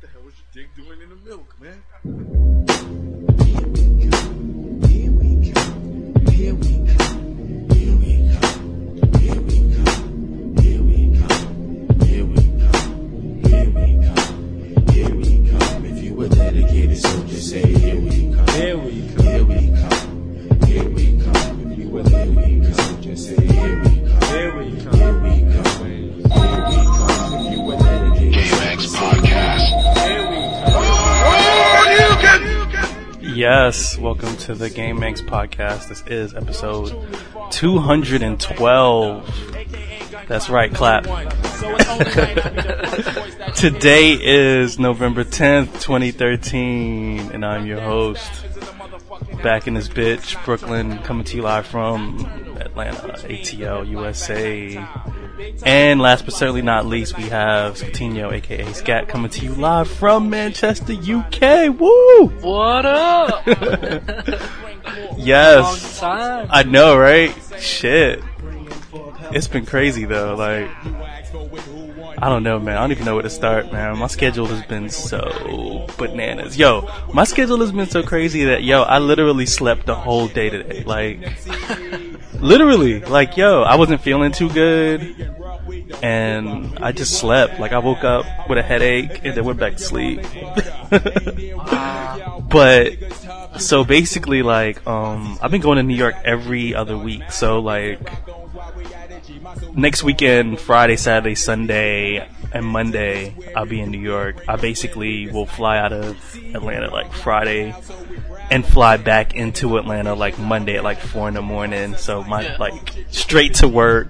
the hell was your dick doing in the milk, man? If you were dedicated, so just say here we come. Here we come. Here we come. Here we come. If you were dedicated, so just say here we come. Here we come. Here we come. Here we come. If you were dedicated, GameX Podcast. here we come. Yes, welcome to the GameX Podcast. This is episode 212. That's right, clap. Today is November 10th, 2013, and I'm your host. Back in this bitch, Brooklyn, coming to you live from Atlanta, ATL, USA. And last but certainly not least, we have Scatino, aka Scat, coming to you live from Manchester, UK. Woo! What up? Yes. Long time. I know, right? Shit. It's been crazy though, like, I don't know, man. I don't even know where to start, man. My schedule has been so bananas. Yo, my schedule has been so crazy that, I literally slept the whole day today. Like, literally. Like, I wasn't feeling too good, and I just slept. Like, I woke up with a headache, and then went back to sleep. But, so basically, like, I've been going to New York every other week, so, like, next weekend, Friday, Saturday, Sunday, and Monday, I'll be in New York. I basically will fly out of Atlanta like Friday and fly back into Atlanta like Monday at like 4 in the morning. So like straight to work.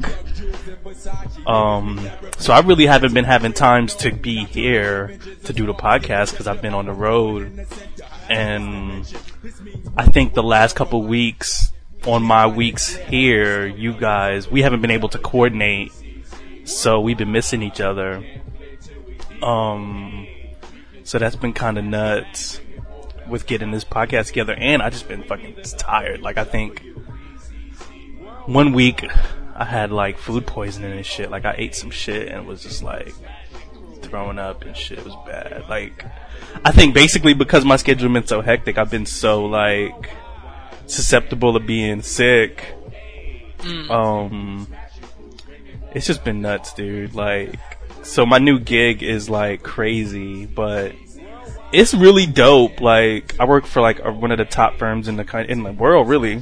So I really haven't been having times to be here to do the podcast because I've been on the road. And I think the last couple weeks, on my weeks here, you guys, we haven't been able to coordinate, so we've been missing each other. So that's been kind of nuts with getting this podcast together, and I just been fucking tired. Like, I think one week I had like food poisoning and shit. Like, I ate some shit and was just like throwing up and shit. It was bad. Like, I think basically because my schedule been so hectic, I've been so like susceptible of being sick. It's just been nuts, dude. Like, so my new gig is like crazy, but it's really dope. Like, I work for like one of the top firms in the world, really.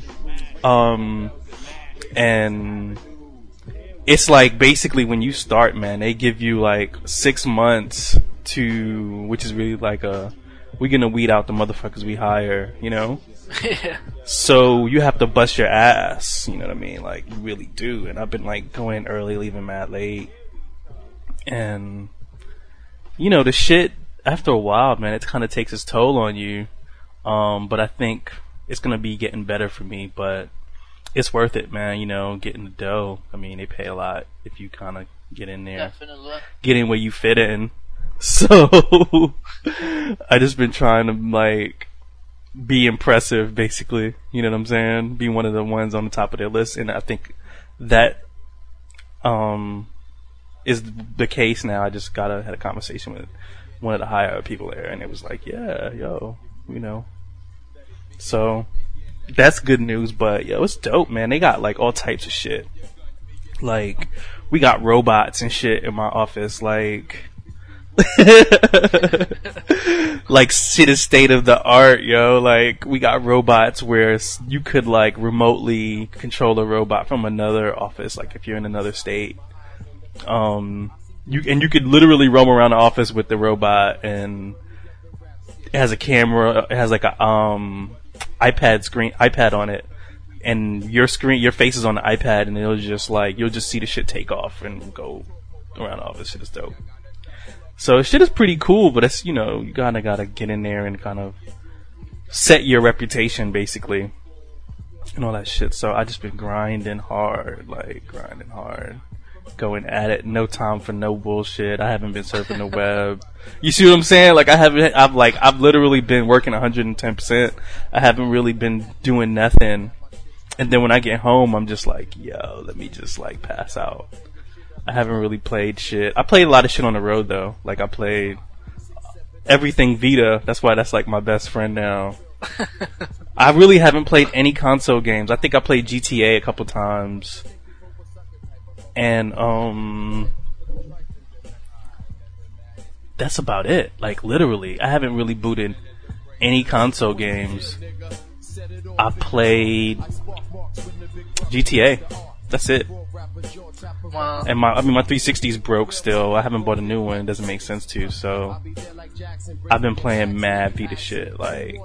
And it's like basically when you start, man, they give you like 6 months which is really like we're gonna weed out the motherfuckers we hire, you know? Yeah. So you have to bust your ass, you know what I mean? Like, you really do. And I've been like going in early, leaving mad late. And, the shit, after a while, man, it kind of takes its toll on you. But I think it's gonna be getting better for me, but it's worth it, man, getting the dough. I mean, they pay a lot if you kind of get in there. Definitely. Get in where you fit in. So, I just been trying to, like, be impressive, basically. You know what I'm saying? Be one of the ones on the top of their list. And I think that is the case now. I just had a conversation with one of the higher people there, and it was like, So, that's good news, but, it's dope, man. They got, like, all types of shit. Like, we got robots and shit in my office, like... like, shit is state of the art, yo. Like, we got robots where you could like remotely control a robot from another office, like if you're in another state. You could literally roam around the office with the robot, and it has a camera, it has like a iPad on it, and your face is on the iPad, and it'll just like, you'll just see the shit take off and go around the office. Shit is dope. So shit is pretty cool, but it's, you kinda gotta get in there and kind of set your reputation, basically, and all that shit. So I just been grinding hard, going at it. No time for no bullshit. I haven't been surfing the web. You see what I'm saying? Like, I've literally been working 110%. I haven't really been doing nothing. And then when I get home, I'm just like, let me just like pass out. I haven't really played shit. I played a lot of shit on the road though. Like, I played everything Vita. That's why that's like my best friend now. I really haven't played any console games. I think I played GTA a couple times. And, that's about it. Like, literally. I haven't really booted any console games. I played GTA. That's it. Wow. And my 360's broke still. I haven't bought a new one. It doesn't make sense to. So I've been playing mad Vita shit. Like,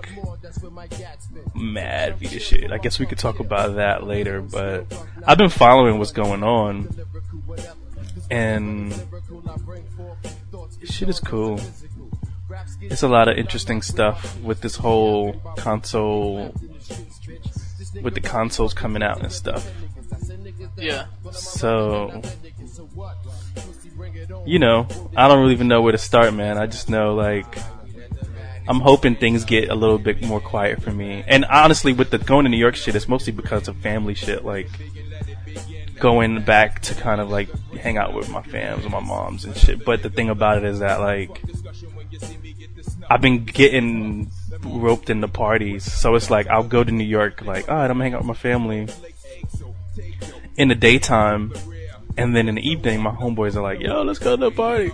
mad Vita shit. I guess we could talk about that later. But I've been following what's going on. And shit is cool. It's a lot of interesting stuff with this whole console, with the consoles coming out and stuff. Yeah. So, you know, I don't really even know where to start, man. I just know, like, I'm hoping things get a little bit more quiet for me. And honestly, with the going to New York shit, it's mostly because of family shit, like going back to kind of like hang out with my fams and my moms and shit. But the thing about it is that, like, I've been getting roped into parties, so it's like I'll go to New York, like, alright, I'm gonna hang out with my family in the daytime, and then in the evening my homeboys are like, yo, let's go to the party.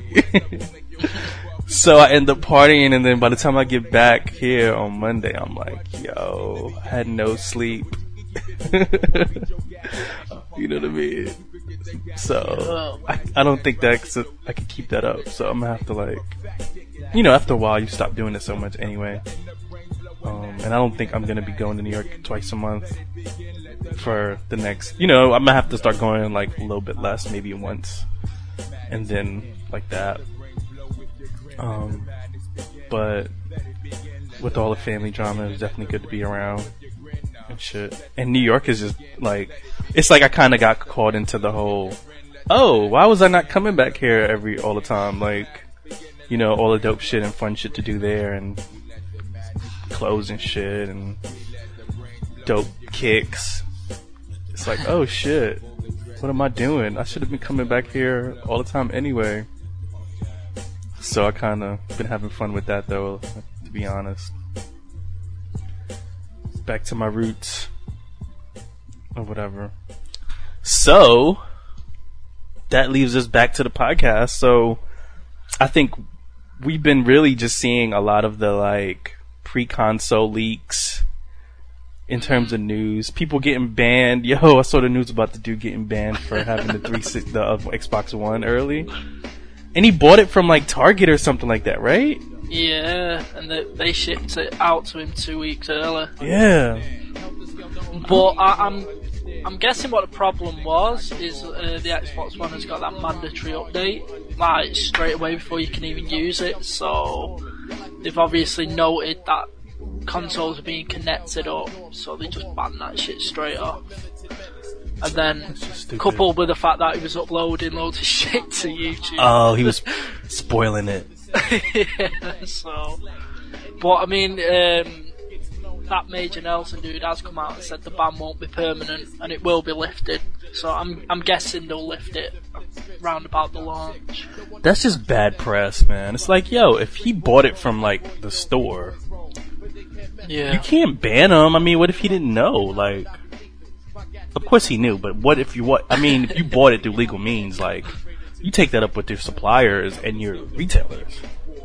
So I end up partying, and then by the time I get back here on Monday, I'm like, yo, I had no sleep. You know what I mean? So I don't think that I can keep that up, so I'm gonna have to, like, you know, after a while you stop doing it so much anyway. And I don't think I'm gonna be going to New York twice a month for the next, you know, I'm gonna have to start going like a little bit less, maybe once, and then like that. But with all the family drama, it's definitely good to be around and shit. And New York is just like, it's like I kind of got caught into the whole, oh, why was I not coming back here all the time? Like, you know, all the dope shit and fun shit to do there, and clothes and shit, and dope kicks. It's like, oh shit, what am I doing? I should have been coming back here all the time anyway. So I kind of been having fun with that, though, to be honest. Back to my roots, or whatever. So that leaves us back to the podcast. So I think we've been really just seeing a lot of the, like, pre-console leaks in terms of news. People getting banned. Yo, I saw the news about the dude getting banned for having the Xbox One early. And he bought it from, like, Target or something like that, right? Yeah, and they shipped it out to him 2 weeks early. Yeah. But I'm guessing what the problem was is the Xbox One has got that mandatory update, like, straight away before you can even use it. So they've obviously noted that consoles are being connected up, so they just banned that shit straight off. And then, coupled with the fact that he was uploading loads of shit to YouTube. Oh, he was spoiling it. Yeah, so. But I mean, that Major Nelson dude has come out and said the ban won't be permanent and it will be lifted. So I'm guessing they'll lift it round about the launch. That's just bad press, man. It's like, yo, if he bought it from, like, the store, yeah, you can't ban him. I mean, what if he didn't know? Like, of course he knew, but what if you I mean, if you bought it through legal means, like, you take that up with your suppliers and your retailers.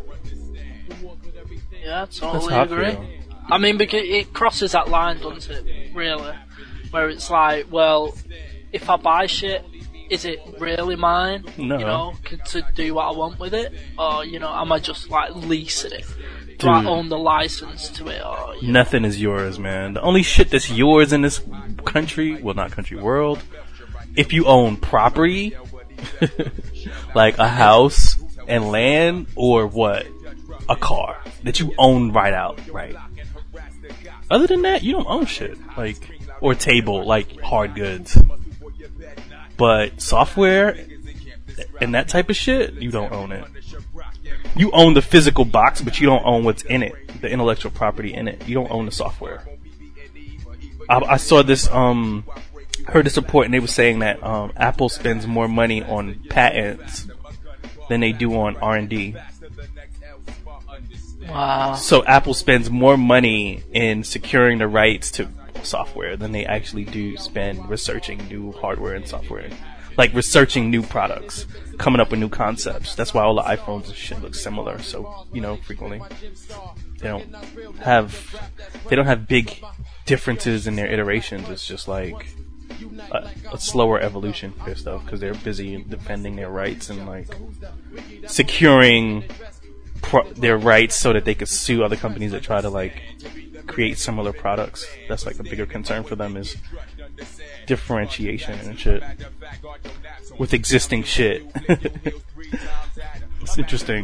Yeah, I totally agree. I mean, because it crosses that line, doesn't it, really? Where it's like, well, if I buy shit, is it really mine? No. You know, to do what I want with it? Or, you know, am I just, like, leasing it? Do Dude, I own the license to it? Or, nothing is yours, man. The only shit that's yours in this country, well, not country, world, if you own property, like a house and land, or what? A car that you own right outright. Other than that, you don't own shit. Like, or table, like hard goods. But software and that type of shit, you don't own it. You own the physical box, but you don't own what's in it, the intellectual property in it. You don't own the software. I saw this, heard this report, and they were saying that Apple spends more money on patents than they do on R&D. Wow. So Apple spends more money in securing the rights to software than they actually do spend researching new hardware and software. Like researching new products, coming up with new concepts. That's why all the iPhones and shit look similar. So, frequently they don't have big differences in their iterations. It's just like a slower evolution for their stuff because they're busy defending their rights and like securing their rights so that they could sue other companies that try to like create similar products. That's like a bigger concern for them is differentiation and shit with existing shit. It's interesting.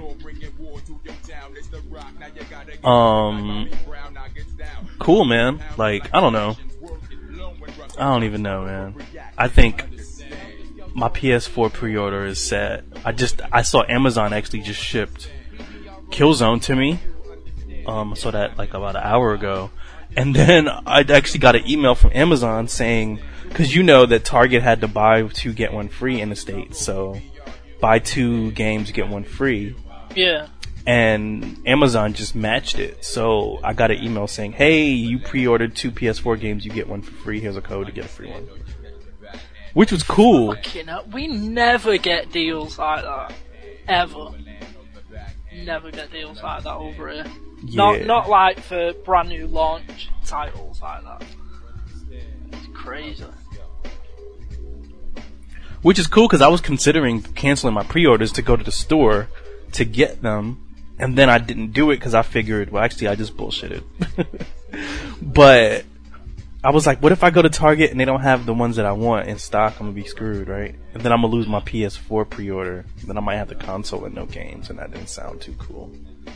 Cool, man. Like, I don't know. I don't even know, man. I think my PS4 pre-order is set. I saw Amazon actually just shipped Killzone to me. I saw that like about an hour ago. And then I actually got an email from Amazon saying, because you know that Target had to buy 2 get 1 free in the States, so buy 2 games get 1 free. Yeah. And Amazon just matched it. So I got an email saying, hey, you pre-ordered 2 PS4 games, you get 1 for free. Here's a code to get a free one. Which was cool. Fucking hell. We never get deals like that. Ever. Never get deals like that over here. Yeah. Not like for brand new launch titles like that. It's crazy. Which is cool because I was considering canceling my pre-orders to go to the store to get them. And then I didn't do it because I figured, well, actually, I just bullshitted. But I was like, what if I go to Target and they don't have the ones that I want in stock? I'm going to be screwed, right? And then I'm going to lose my PS4 pre-order. Then I might have the console and no games, and that didn't sound too cool.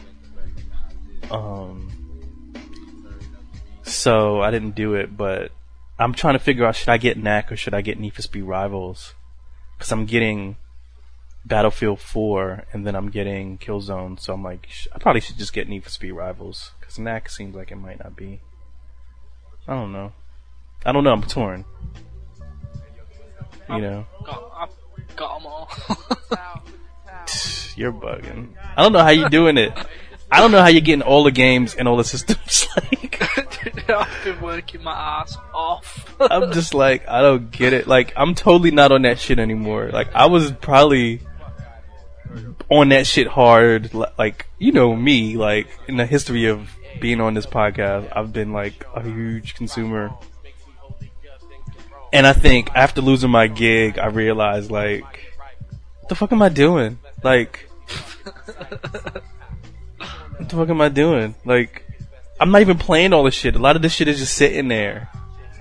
So I didn't do it, but I'm trying to figure out, should I get NAC or should I get Need for Speed Rivals? Because I'm getting Battlefield 4, and then I'm getting Killzone, so I'm like, I probably should just get Need for Speed Rivals, because NAC seems like it might not be. I don't know, I'm torn. I've got them all. You're bugging. I don't know how you're doing it. I don't know how you're getting all the games and all the systems. Like, I've been working my ass off. I'm just like, I don't get it. Like, I'm totally not on that shit anymore. Like, I was probably on that shit hard. Like, you know me, like, in the history of being on this podcast, I've been like a huge consumer. And I think after losing my gig, I realized, like, what the fuck am I doing? Like, what the fuck am I doing? Like, I'm not even playing all this shit. A lot of this shit is just sitting there.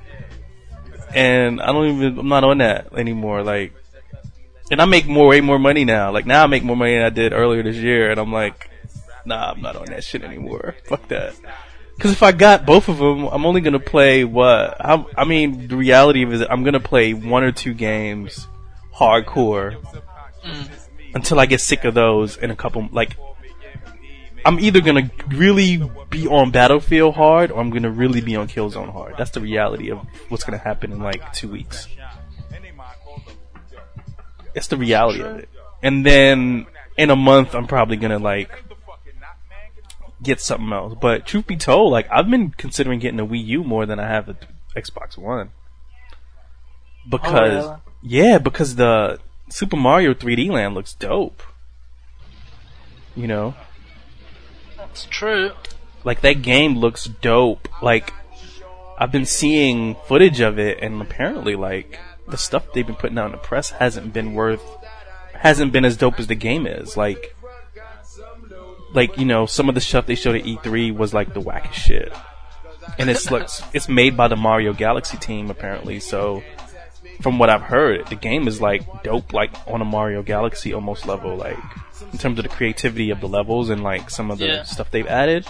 And I'm not on that anymore. Like, and I make way more money now. Like, now I make more money than I did earlier this year. And I'm like, nah, I'm not on that shit anymore. Fuck that. Because if I got both of them, I'm only gonna play the reality of it is I'm gonna play 1 or 2 games hardcore until I get sick of those in a couple, like, I'm either gonna really be on Battlefield hard or I'm gonna really be on Killzone hard. That's the reality of what's gonna happen in like 2 weeks. That's the reality of it. And then in a month I'm probably gonna like get something else. But truth be told, like, I've been considering getting a Wii U more than I have the Xbox One. Because because the Super Mario 3D Land looks dope. You know? That's true. Like, that game looks dope. Like, I've been seeing footage of it, and apparently, like, the stuff they've been putting out in the press hasn't been as dope as the game is. Like, you know, some of the stuff they showed at E3 was like the wackest shit. And it's made by the Mario Galaxy team, apparently, so from what I've heard, the game is like dope, like on a Mario Galaxy almost level, like in terms of the creativity of the levels and like some of the stuff they've added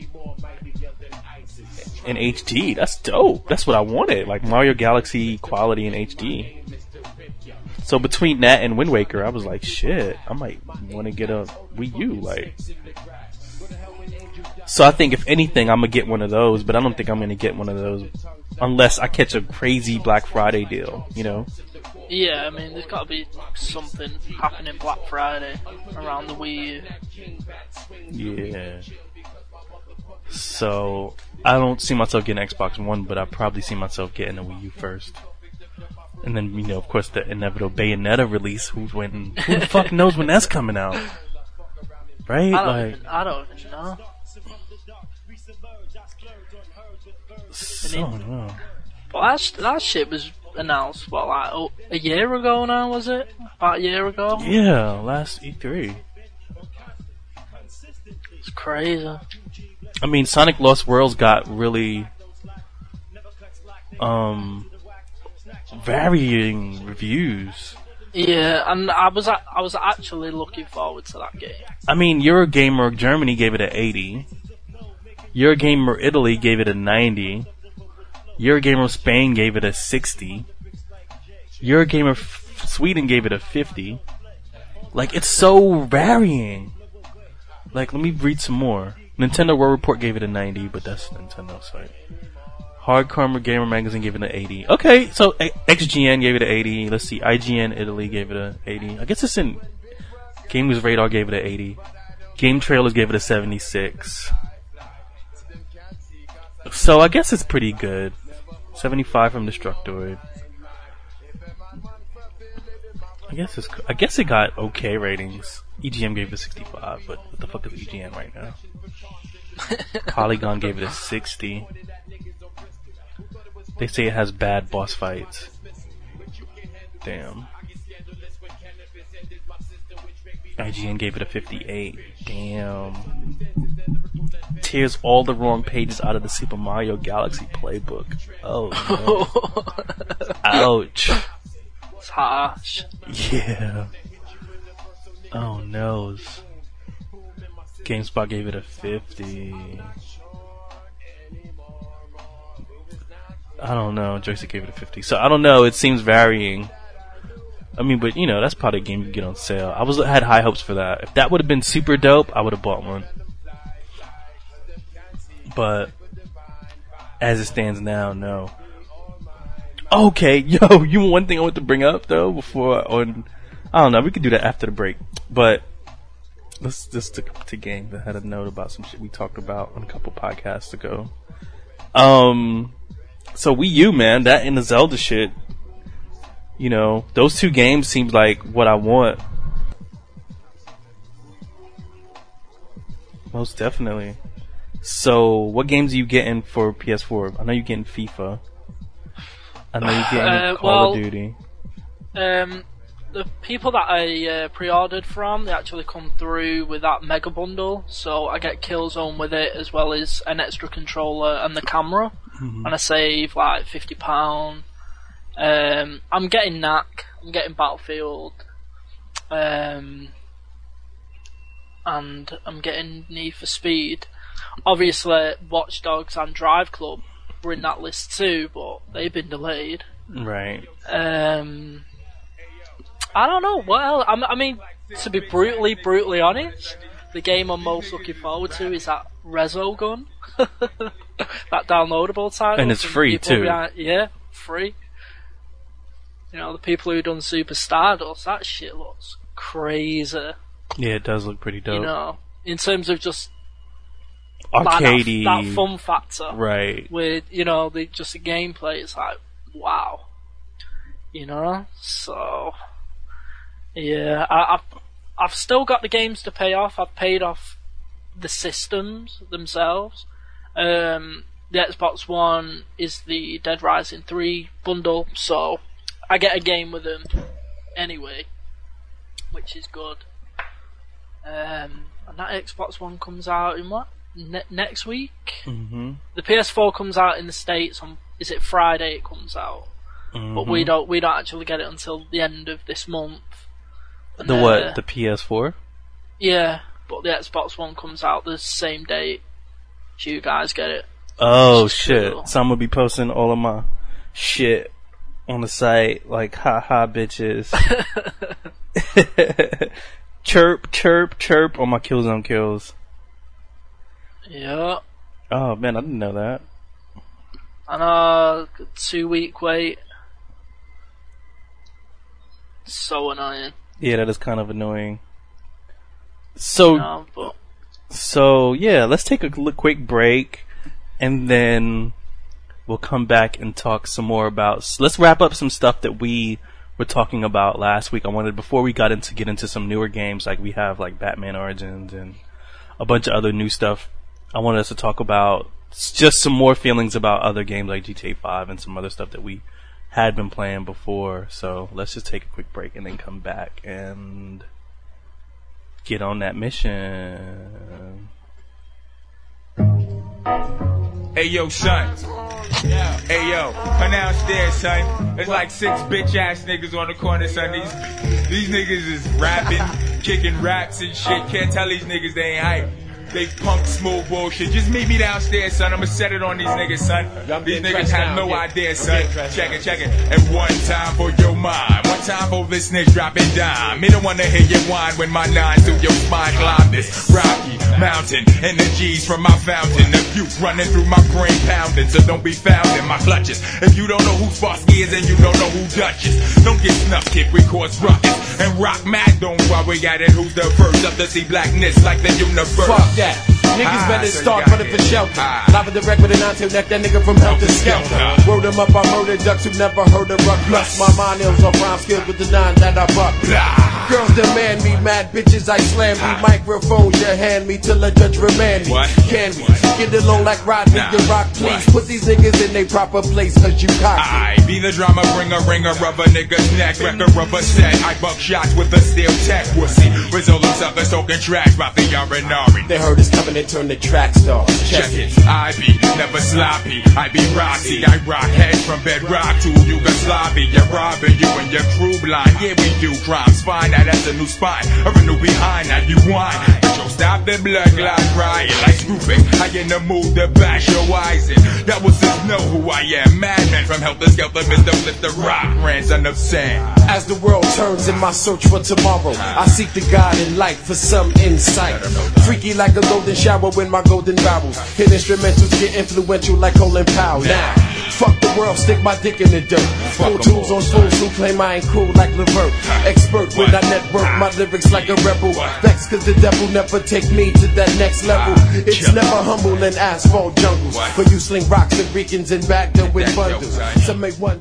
in HD. That's dope. That's what I wanted, like Mario Galaxy quality in HD. So between that and Wind Waker, I was like, shit, I might want to get a Wii U. Like, so I think if anything, I'm gonna get one of those, but I don't think I'm gonna get one of those unless I catch a crazy Black Friday deal, you know? Yeah, I mean, there's got to be something happening Black Friday around the Wii U. Yeah. So I don't see myself getting Xbox One, but I probably see myself getting a Wii U first. And then, you know, of course, the inevitable Bayonetta release. Who the fuck knows when that's coming out? Right? I don't even know. So, I don't know. But that shit was announced, what, like a year ago now, was it? About a year ago? Yeah, last E3. It's crazy. I mean, Sonic Lost Worlds got really varying reviews. Yeah, and I was actually looking forward to that game. I mean, Eurogamer Germany gave it an 80. Eurogamer Italy gave it a 90. Eurogamer Spain gave it a 60. Eurogamer Sweden gave it a 50. Like, it's so varying. Like, let me read some more. Nintendo World Report gave it a 90, but that's Nintendo site. Hardcore Gamer Magazine gave it an 80. Okay, so XGN gave it an 80. Let's see, IGN Italy gave it an 80. I guess it's in Gamers Radar gave it an 80. Game Trailers gave it a 76. So I guess it's pretty good. 75 from Destructoid. I guess it got okay ratings. EGM gave it a 65, but what the fuck is EGM right now? Polygon gave it a 60. They say it has bad boss fights. Damn. IGN gave it a 58. Damn. Tears all the wrong pages out of the Super Mario Galaxy playbook. Oh no. Ouch. It's harsh. Yeah. Oh no. GameSpot gave it a 50. I don't know. Joystick gave it a 50. So I don't know. It seems varying. I mean, but you know, that's probably a game you get on sale. I had high hopes for that. If that would have been super dope, I would have bought one. But as it stands now, no. Okay, yo, one thing I want to bring up though I don't know, we could do that after the break. But let's just stick to games. I had a note about some shit we talked about on a couple podcasts ago. So Wii U, man, that and the Zelda shit. You know, those two games seems like what I want. Most definitely. So, what games are you getting for PS4? I know you're getting FIFA. I know you're getting Call of Duty. The people that I pre-ordered from, they actually come through with that mega bundle, so I get Killzone with it, as well as an extra controller and the camera, and I save like £50. I'm getting Knack, I'm getting Battlefield, and I'm getting Need for Speed. Obviously, Watch Dogs and Drive Club were in that list too, but they've been delayed. Right. I don't know. Well, I mean, to be brutally honest, the game I'm most looking forward to is that Resogun, that downloadable title, and it's free too. Yeah, free. You know, the people who done Super Stardust, that shit looks crazy. Yeah, it does look pretty dope. You know, in terms of just arcadey, like that fun factor, right? With, you know, the gameplay, it's like, wow. You know, so yeah, I've still got the games to pay off. I've paid off the systems themselves. The Xbox One is the Dead Rising 3 bundle, so I get a game with them anyway, which is good. And that Xbox One comes out in what? Next week? Mm-hmm. The PS4 comes out in the States on, is it Friday it comes out? Mm-hmm. But we don't actually get it until the end of this month. And the PS4? Yeah, but the Xbox One comes out the same day you guys get it. Oh shit. Cool. So I'm gonna be posting all of my shit on the site, like, haha, bitches. Chirp, chirp, chirp on my Killzone kills. Yeah. Oh, man, I didn't know that. And a 2-week wait. So annoying. Yeah, that is kind of annoying. So, No, but yeah, let's take a quick break, and then we'll come back and talk some more about... Let's wrap up some stuff that we were talking about last week. I wanted, before we get into some newer games, like we have like Batman Origins and a bunch of other new stuff, I wanted us to talk about just some more feelings about other games like GTA 5 and some other stuff that we had been playing before. So let's just take a quick break and then come back and get on that mission. Hey yo, son. Hey yo, come downstairs, son. There's like 6 bitch ass niggas on the corner, son. These niggas is rapping, kicking raps and shit. Can't tell these niggas they ain't hype. They punk smooth bullshit. Just meet me downstairs, son. I'ma set it on these niggas, son. These niggas have no idea, son. Check it. And one time for your mind. One time for this snitch dropping dime. Me don't wanna hear you whine when my nine through your spine. Climb this rocky mountain. Energies from my fountain. The youth running through my brain pounding. So don't be found in my clutches. If you don't know who Sparsky is and you don't know who Dutch is, don't get snuffed, kid. We cause ruckus. And rock mad, don't worry at it. Who's the first up to see blackness like the universe? Fuck that. Niggas better start running for shelter. Live in direct with an eye neck, that nigga from Helter Skelter. Word him up, I murder ducks who never heard of ruck. Plus my mind is on prime skills with the 9 that I buck. Girls demand me, mad bitches I slam me. Microphones you hand me till a judge remand me. Can we get along like Rodney the Rock, please? Put these niggas in their proper place, cause you cocky. I be the drama bringer, ringer of a nigga's neck. Wreck a rubber set, I buck shots with a steel tech. Wussy, result of sucker soaking tracks about the R&R. They heard us coming and turn the track star. Check it. I be never sloppy. I be Roxy. I rock heads from bedrock to Yugoslavia. You're robbing you and your crew blind. Yeah, we do crimes. Fine, now that's a new spine. Or a new behind. Now you whine. But yo, stop the blood clot crying. Like Screwface, I in the mood to bash your eyes in. That was just know who I am. Madman from Helter Skelter, Mr. Flip the Rock, grandson of Sam. As the world turns in my search for tomorrow, I seek the God in light for some insight. Freaky like a golden shower when my golden barrels hit instrumentals, get influential like Colin Powell. Now, fuck the world, stick my dick in the dirt. Full tools on fools who claim I ain't cool like Levert. Expert when I network my lyrics like a rebel. Vex cause the devil never take me to that next level. It's never humble in asphalt jungles, but you sling rocks and Ricans and back them with bundles. Some make one.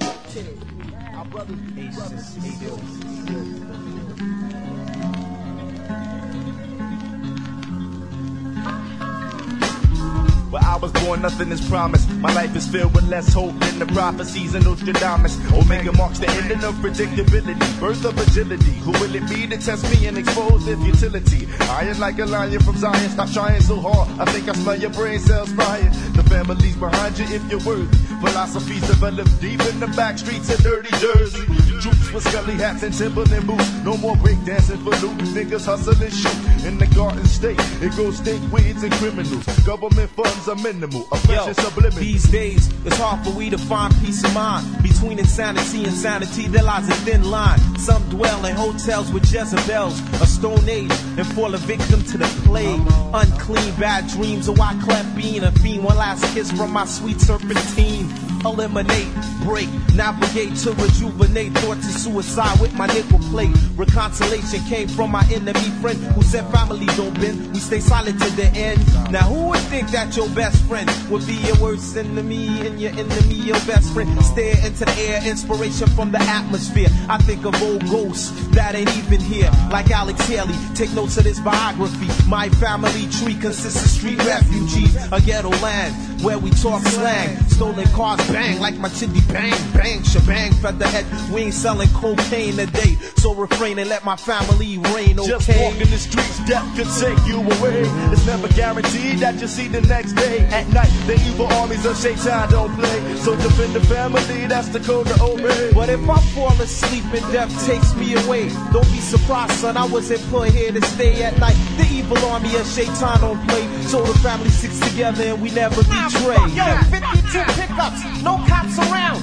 Where I was born, nothing is promised. My life is filled with less hope than the prophecies of Nostradamus. Omega marks the ending of predictability, birth of agility. Who will it be to test me and expose their futility? Iron like a lion from Zion, stop trying so hard. I think I smell your brain cells frying. The family's behind you if you're worthy. Philosophies developed deep in the back streets of dirty Jersey. Troops with scully hats and Timberland boots. No more breakdancing for loot. Niggas hustle and shoot. In the Garden State, it goes stink weeds and criminals. Government funds are minimal. Oppression subliminal. These days, it's hard for we to find peace of mind. Between insanity and sanity, there lies a thin line. Some dwell in hotels with Jezebels, a stone age, and fall a victim to the plague. Unclean, bad dreams, a white cleft bean, a fiend, one last kiss from my sweet serpentine. Eliminate, break, navigate to rejuvenate. Thought to suicide with my nickel plate. Reconciliation came from my enemy friend who said family don't bend. We stay silent to the end. Now who would think that your best friend would be your worst enemy and your enemy your best friend? Stare into the air, inspiration from the atmosphere. I think of old ghosts that ain't even here. Like Alex Haley, take notes of this biography. My family tree consists of street refugees. A ghetto land where we talk slang. Stolen cars bang like my chitty bang, bang, shebang, featherhead. We ain't selling cocaine today, so refrain and let my family reign, okay? Just walking the streets, death could take you away. It's never guaranteed that you'll see the next day. At night, the evil armies of Shaitan don't play. So defend the family, that's the code to obey. But if I fall asleep and death takes me away, don't be surprised, son, I wasn't put here to stay at night. The evil army of Shaitan don't play, so the family sticks together and we never betray. Yo, 52 pickups, no cops around. 50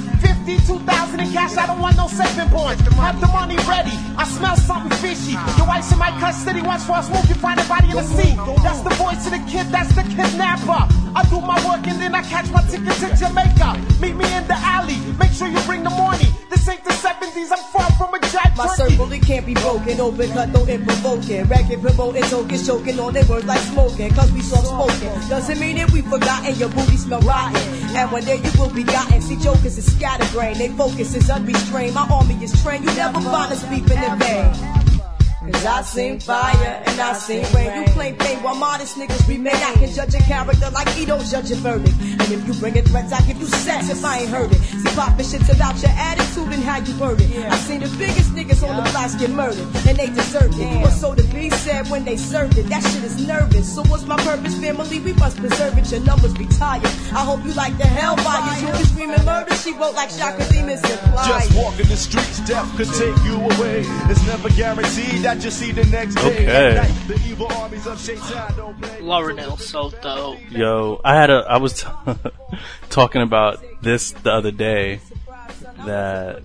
50, 2,000 in cash, I don't want no saving points. Have the money ready, I smell something fishy. Your wife's in my custody, once for a smoke, you find a body in the seat. That's the voice of the kid, that's the kidnapper. I do my work and then I catch my ticket to Jamaica. Meet me in the alley, make sure you bring the money. This ain't the 70s, I'm far from a jack My turkey. circle, it can't be broken, open cut, no provoking. Racket, promoting, token, choking on their words like smoking. Cause we soft spoken, doesn't mean that we forgotten. Your booty smell rotten, and one day you will be gotten. See, jokers is scatterbrained, they focus is unrestrained. My army is trained, you never find us beeping in vain. Cause I sing fire and I sing rain. You claim pain while modest niggas remain. I can judge a character like he don't judge a verdict. And if you bring it threats, I give you sex if I ain't heard it. See, poppin' shit's about your attitude and how you word it. I seen the biggest niggas on the blocks get murdered, and they deserved it. But so the B said when they served it, that shit is nervous. So what's my purpose, family? We must preserve it. Your numbers retired. I hope you like the hellfires. You be screaming murder, she wrote like Shaka Demons imply. Just walking the streets, death could take you away. It's never guaranteed that you see the next day. Okay. At night, the evil armies of Shaitan don't play. Lauren Hill's so dope. Yo, I was talking about this the other day that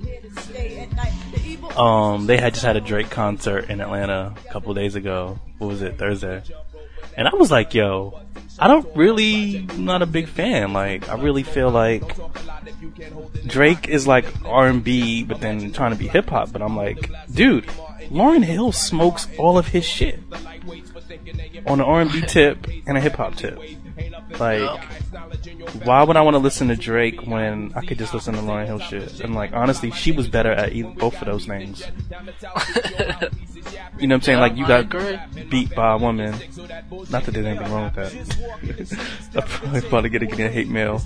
they had just had a Drake concert in Atlanta a couple days ago. What was it, Thursday? And I was like, yo, not a big fan. Like, I really feel like Drake is like R&B, but then trying to be hip hop. But I'm like, dude, Lauryn Hill smokes all of his shit on an R&B tip and a hip hop tip. Like, why would I want to listen to Drake when I could just listen to Lauryn Hill shit? And like, honestly, she was better at both of those things. You know what I'm saying? Like, you got beat by a woman. Not that there's anything wrong with that. I'm probably gonna get a hate mail.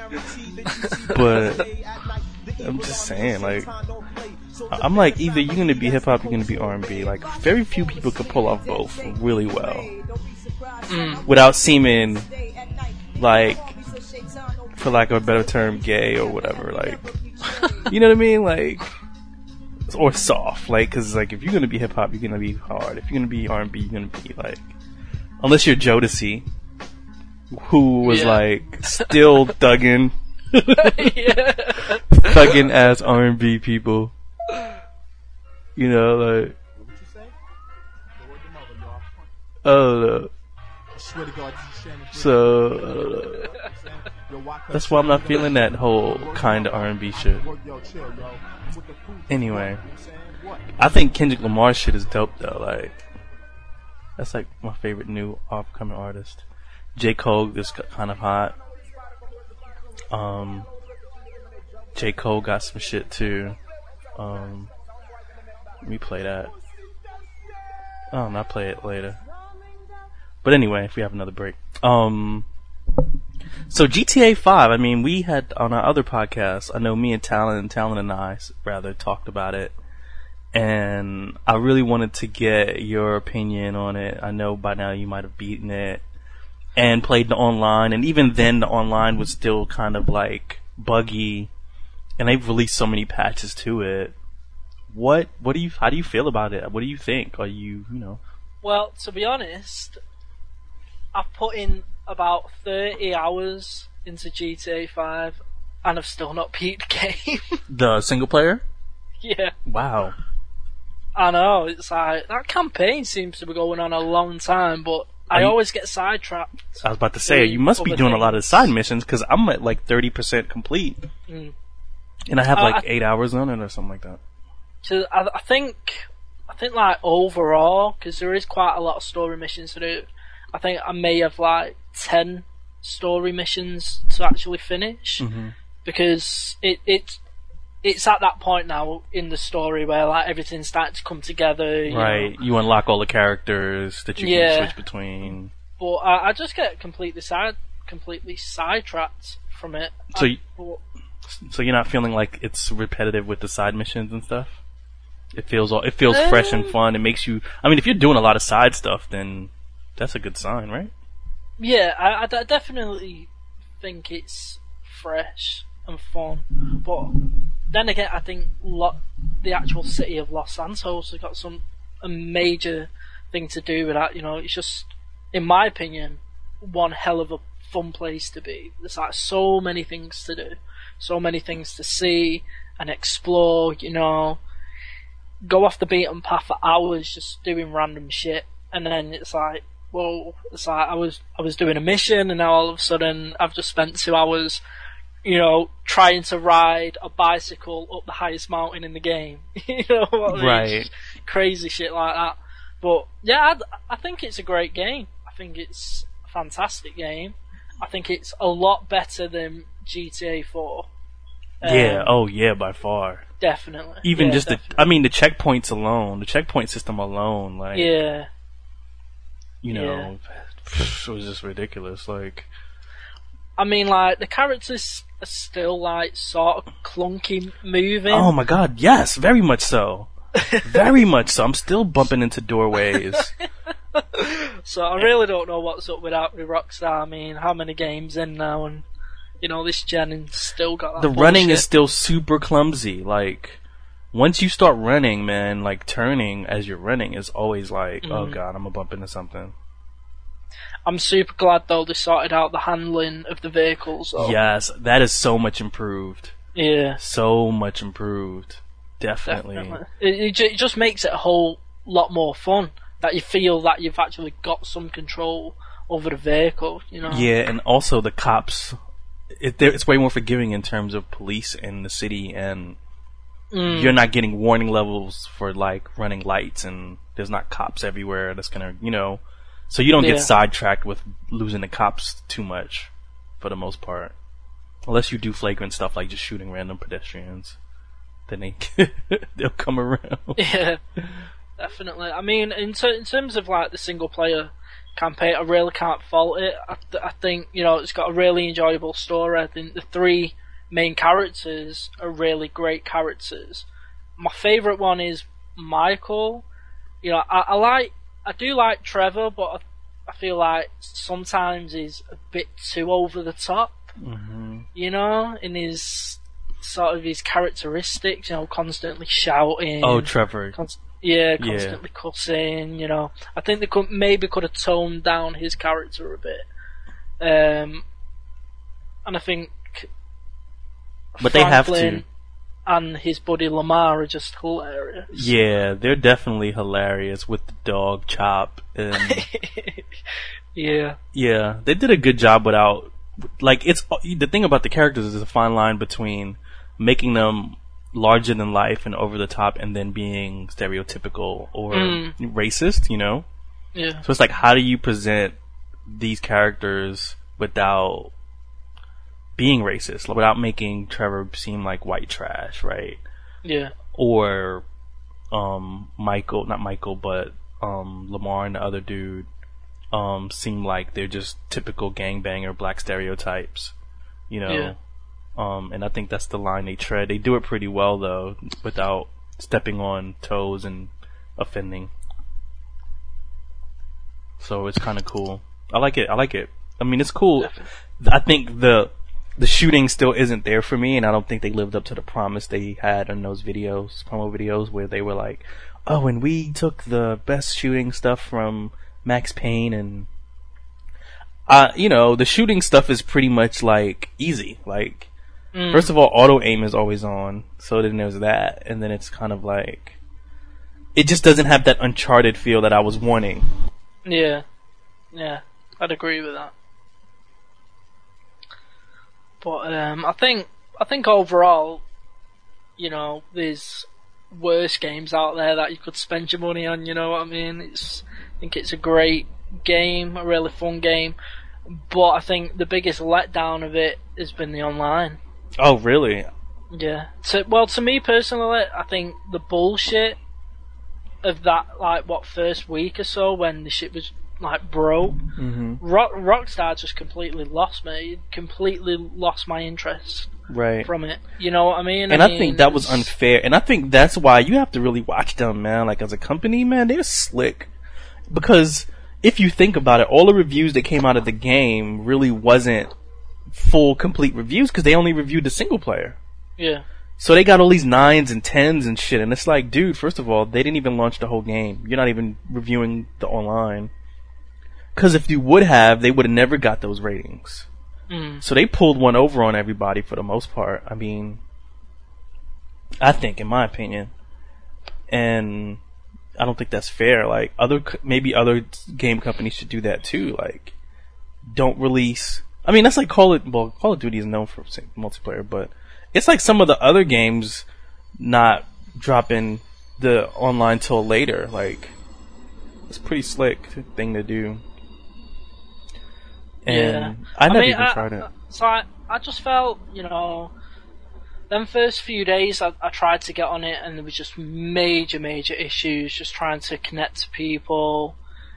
But I'm just saying, like, I'm like, either you're gonna be hip hop, you're gonna be R&B. Like, very few people could pull off both really well without seeming like, for lack of a better term, gay or whatever. Like, you know what I mean? Like, or soft. Like, cause like, if you're gonna be hip hop, you're gonna be hard. If you're gonna be R&B, you're gonna be like, unless you're Jodeci, who was like still thugging, thugging as R&B people. You know, like, oh, so that's why I'm not feeling that whole kind of R&B shit. Anyway, I think Kendrick Lamar shit is dope though. Like, that's like my favorite new upcoming artist. J. Cole is kind of hot. J. Cole got some shit too. Let me play that. Oh, I'll play it later. But anyway, if we have another break. So GTA 5, I mean, we had on our other podcast, I know me and Talon and I rather talked about it. And I really wanted to get your opinion on it. I know by now you might have beaten it and played the online, and even then the online was still kind of like buggy, and they've released so many patches to it. How do you feel about it? What do you think? Are you know? Well, to be honest, I've put in about 30 hours into GTA 5 and I've still not beat the game. The single player? Yeah. Wow. I know, it's like, that campaign seems to be going on a long time, but I always get sidetracked. I was about to say, you must be doing a lot of side missions, because I'm at like 30% complete. And I have like 8 hours on it or something like that. So I think like overall, because there is quite a lot of story missions to do, I think I may have like 10 story missions to actually finish, because it's at that point now in the story where like everything's starting to come together. You unlock all the characters that you can switch between. But I just get completely sidetracked from it. So you're not feeling like it's repetitive with the side missions and stuff? It feels fresh and fun. It makes you. I mean, if you're doing a lot of side stuff, then that's a good sign, right? Yeah, I definitely think it's fresh and fun. But then again, I think the actual city of Los Santos has got a major thing to do with that. You know, it's just, in my opinion, one hell of a fun place to be. There's like so many things to do, so many things to see and explore, you know. Go off the beaten path for hours just doing random shit, and then it's like, whoa, it's like I was doing a mission, and now all of a sudden I've just spent 2 hours, you know, trying to ride a bicycle up the highest mountain in the game. You know what I mean? Right. Crazy shit like that. But yeah, I think it's a great game. I think it's a fantastic game. I think it's a lot better than GTA 4. Yeah, oh yeah, by far. Definitely. Even yeah, just definitely. the checkpoints alone, the checkpoint system alone, like, Yeah. you know, it was just ridiculous. Like, I mean, like, the characters are still, like, sort of clunky moving. oh my god, yes, very much so. Very much so. I'm still bumping into doorways. So I really don't know what's up with Rockstar. I mean, how many games in now, and you know, this gen and still got that The bullshit. running is still super clumsy. Like, once you start running, man, like turning as you're running is always like, oh god, I'm gonna bump into something. I'm super glad though they sorted out the handling of the vehicles. Though. Yes, that is so much improved. Yeah. So much improved. Definitely. It just makes it a whole lot more fun. That you feel that you've actually got some control over the vehicle, you know? Yeah, and also the cops, it's way more forgiving in terms of police in the city, and you're not getting warning levels for like running lights, and there's not cops everywhere that's gonna, you know, so you don't get sidetracked with losing the cops too much for the most part. Unless you do flagrant stuff like just shooting random pedestrians. Then they'll come around. Yeah, definitely. I mean, in terms of like the single player campaign, I really can't fault it. I think, you know, it's got a really enjoyable story. I think the 3 main characters are really great characters. My favourite one is Michael. You know, I do like Trevor, but I feel like sometimes he's a bit too over the top. Mm-hmm. You know, in his sort of his characteristics, you know, constantly shouting. Oh, Trevor. Constantly cussing, you know. I think they could have toned down his character a bit. And I think but Franklin they have to. And his buddy Lamar are just hilarious. Yeah, they're definitely hilarious with the dog Chop. And yeah, they did a good job without, like, it's the thing about the characters is a fine line between making them larger than life and over the top and then being stereotypical or racist, you know? Yeah. So it's like, how do you present these characters without being racist, without making Trevor seem like white trash, right? Yeah. Or not Michael, but Lamar and the other dude seem like they're just typical gangbanger black stereotypes, you know? Yeah. And I think that's the line they tread. They do it pretty well though, without stepping on toes and offending. So it's kind of cool. I like it. I mean, it's cool. Definitely. I think the shooting still isn't there for me, and I don't think they lived up to the promise they had in those videos, promo videos, where they were like, oh, and we took the best shooting stuff from Max Payne, and you know, the shooting stuff is pretty much like easy. Like, first of all, auto aim is always on, so then there's that, and then it's kind of like, it just doesn't have that Uncharted feel that I was wanting. Yeah, I'd agree with that. But I think overall, you know, there's worse games out there that you could spend your money on. You know what I mean? I think it's a great game, a really fun game. But I think the biggest letdown of it has been the online. Oh, really? Yeah. To me personally, I think the bullshit of that, like, first week or so when the shit was, like, broke, Rockstar just completely lost me. Completely lost my interest from it. You know what I mean? And I think that was unfair. And I think that's why you have to really watch them, man. Like, as a company, man, they're slick. Because if you think about it, all the reviews that came out of the game really wasn't full, complete reviews because they only reviewed the single player. Yeah. So they got all these 9s and 10s and shit, and it's like, dude, first of all, they didn't even launch the whole game. You're not even reviewing the online. Because if you would have, they would have never got those ratings. So they pulled one over on everybody for the most part. I mean, I think, in my opinion, and I don't think that's fair. Like maybe other game companies should do that too. Like, don't release. I mean, that's like Call of Duty is known for multiplayer, but it's like some of the other games not dropping the online till later. Like, it's a pretty slick thing to do. And I never even tried it. So I just felt, them first few days I tried to get on it, and there was just major issues just trying to connect to people,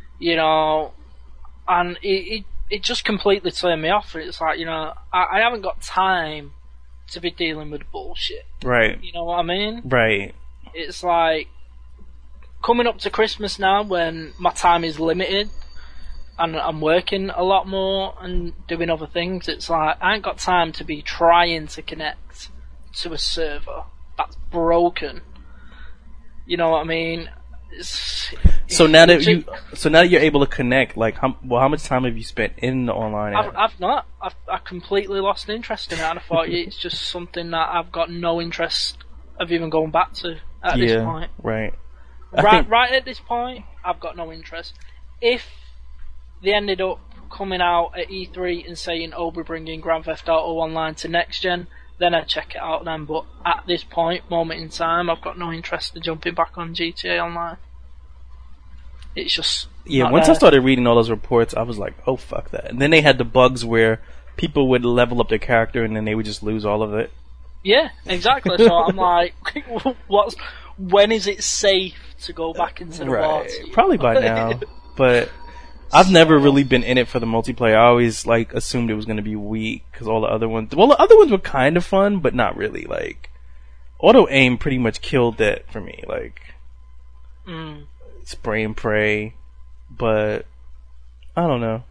and it just completely turned me off. It's like, I haven't got time to be dealing with bullshit. Right. You know what I mean? Right. It's like coming up to Christmas now when my time is limited and I'm working a lot more and doing other things. It's like I ain't got time to be trying to connect to a server that's broken. You know what I mean? So now that you're able to connect, like how much time have you spent in the online? I've not. I completely lost interest in it, and I thought it's just something that I've got no interest of even going back to at this point. Right. Right at this point, I've got no interest. If they ended up coming out at E3 and saying, "Oh, we're bringing Grand Theft Auto Online to next gen," then I'd check it out then. But at this moment in time, I've got no interest in jumping back on GTA Online. It's just once I started reading all those reports, I was like, "Oh, fuck that!" And then they had the bugs where people would level up their character and then they would just lose all of it. Yeah, exactly. So I'm like, when is it safe to go back into the war team? Probably by now, but I've never really been in it for the multiplayer. I always assumed it was going to be weak because all the other ones were kind of fun, but not really. Like, auto aim pretty much killed that for me. Like, spray and pray, but I don't know.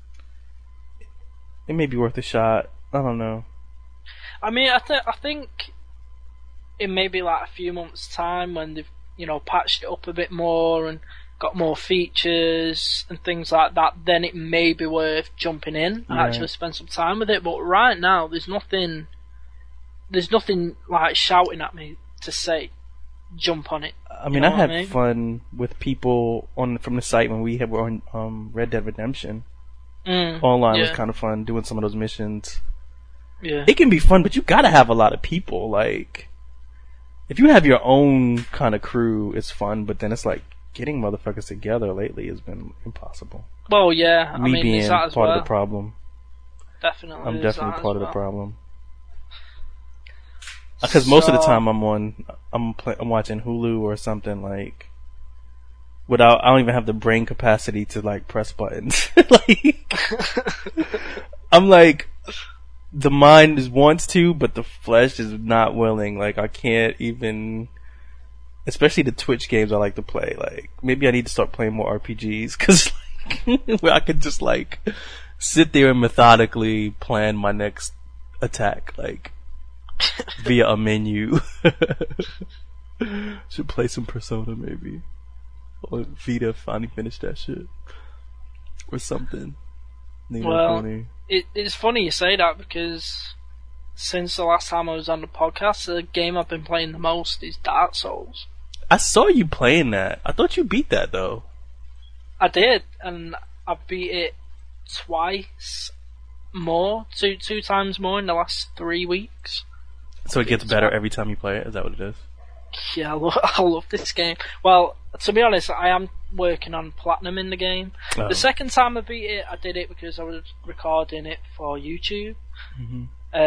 It may be worth a shot. I don't know. I mean, I think in maybe like a few months' time when they've patched it up a bit more and got more features and things like that, then it may be worth jumping in and actually spend some time with it. But right now, there's nothing like shouting at me to say jump on it. I mean, I had fun with people from the site when we were on Red Dead Redemption. Online was kind of fun doing some of those missions. Yeah, it can be fun, but you gotta have a lot of people. Like, if you have your own kind of crew, it's fun. But then it's like getting motherfuckers together lately has been impossible. Well, yeah, me being part of the problem. Definitely, I'm definitely part of the problem. Because most of the time I'm watching Hulu or something like. I don't even have the brain capacity to like press buttons. Like, I'm like, the mind wants to, but the flesh is not willing. Like, I can't even. Especially the Twitch games I like to play. Like, maybe I need to start playing more RPGs because where I could just like sit there and methodically plan my next attack, like via a menu. Should play some Persona maybe. Or Vita, finally finish that shit. Or something. It's funny you say that because since the last time I was on the podcast, the game I've been playing the most is Dark Souls. I saw you playing that. I thought you beat that though. I did, and I beat it twice more, two times more in the last 3 weeks. So it gets better every time you play it? Is that what it is? Yeah, I love this game. Well, to be honest, I am working on platinum in the game. Oh. The second time I beat it, I did it because I was recording it for YouTube. Mm-hmm.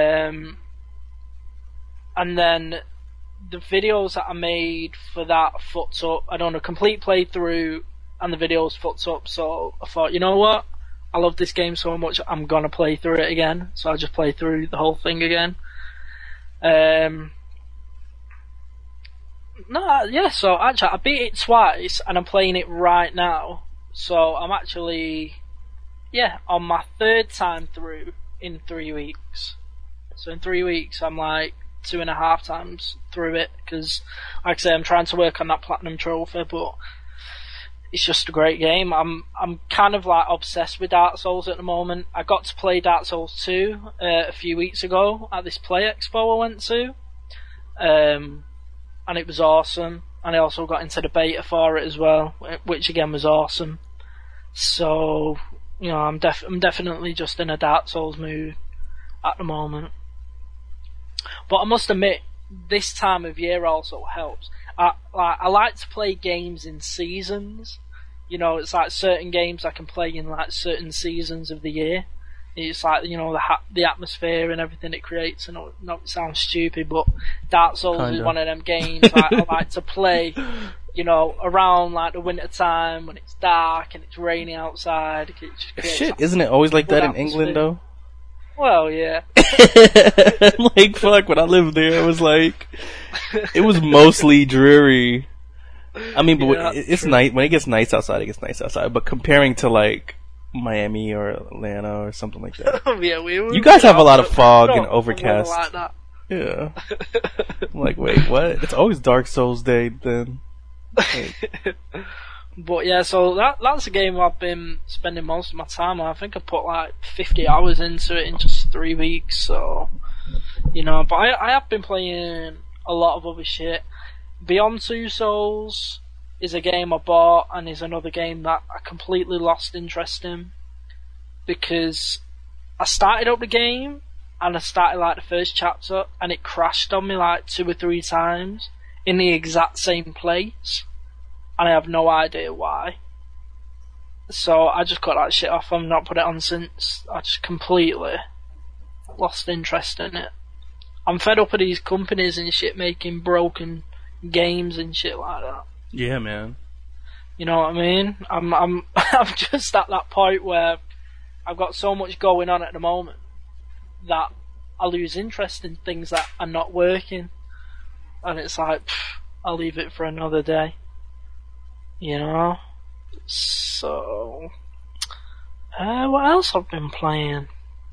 And then the videos that I made for that fucked up. I done a complete playthrough and the videos fucked up, so I thought, you know what? I love this game so much, I'm gonna play through it again. So I just played through the whole thing again. So actually I beat it twice and I'm playing it right now. So I'm actually, on my third time through in 3 weeks. So in 3 weeks I'm like 2.5 times through it because, like I say, I'm trying to work on that platinum trophy, but it's just a great game. I'm kind of like obsessed with Dark Souls at the moment. I got to play Dark Souls 2 a few weeks ago at this Play Expo I went to, and it was awesome. And I also got into the beta for it as well, which again was awesome. So, you know, I'm definitely just in a Dark Souls mood at the moment. But I must admit, this time of year also helps. I like to play games in seasons. You know, it's like certain games I can play in like certain seasons of the year. It's like, you know, the atmosphere and everything it creates. And not it sounds stupid, but Dark Souls is one of them games I like to play, you know, around like the winter time when it's dark and it's rainy outside. Shit, isn't it always like that in England though? Well, yeah. Like, fuck, when I lived there, it was like, it was mostly dreary. I mean, but yeah, it's nice, when it gets nice outside, it gets nice outside. But comparing to like Miami or Atlanta or something like that. Yeah, you guys have a lot of fog and overcast. Like that. Yeah. I'm like, wait, what? It's always Dark Souls Day then. Like. But yeah, so that's a game I've been spending most of my time on. I think I put like 50 hours into it in just 3 weeks, so, you know, but I have been playing a lot of other shit. Beyond Two Souls is a game I bought, and is another game that I completely lost interest in, because I started up the game, and I started like the first chapter, and it crashed on me like 2 or 3 times, in the exact same place. And I have no idea why. So I just got that shit off. I've not put it on since. I just completely lost interest in it. I'm fed up of these companies and shit making broken games and shit like that. Yeah, man. You know what I mean? I'm just at that point where I've got so much going on at the moment that I lose interest in things that are not working. And it's like, I'll leave it for another day. You know? So, what else I've been playing?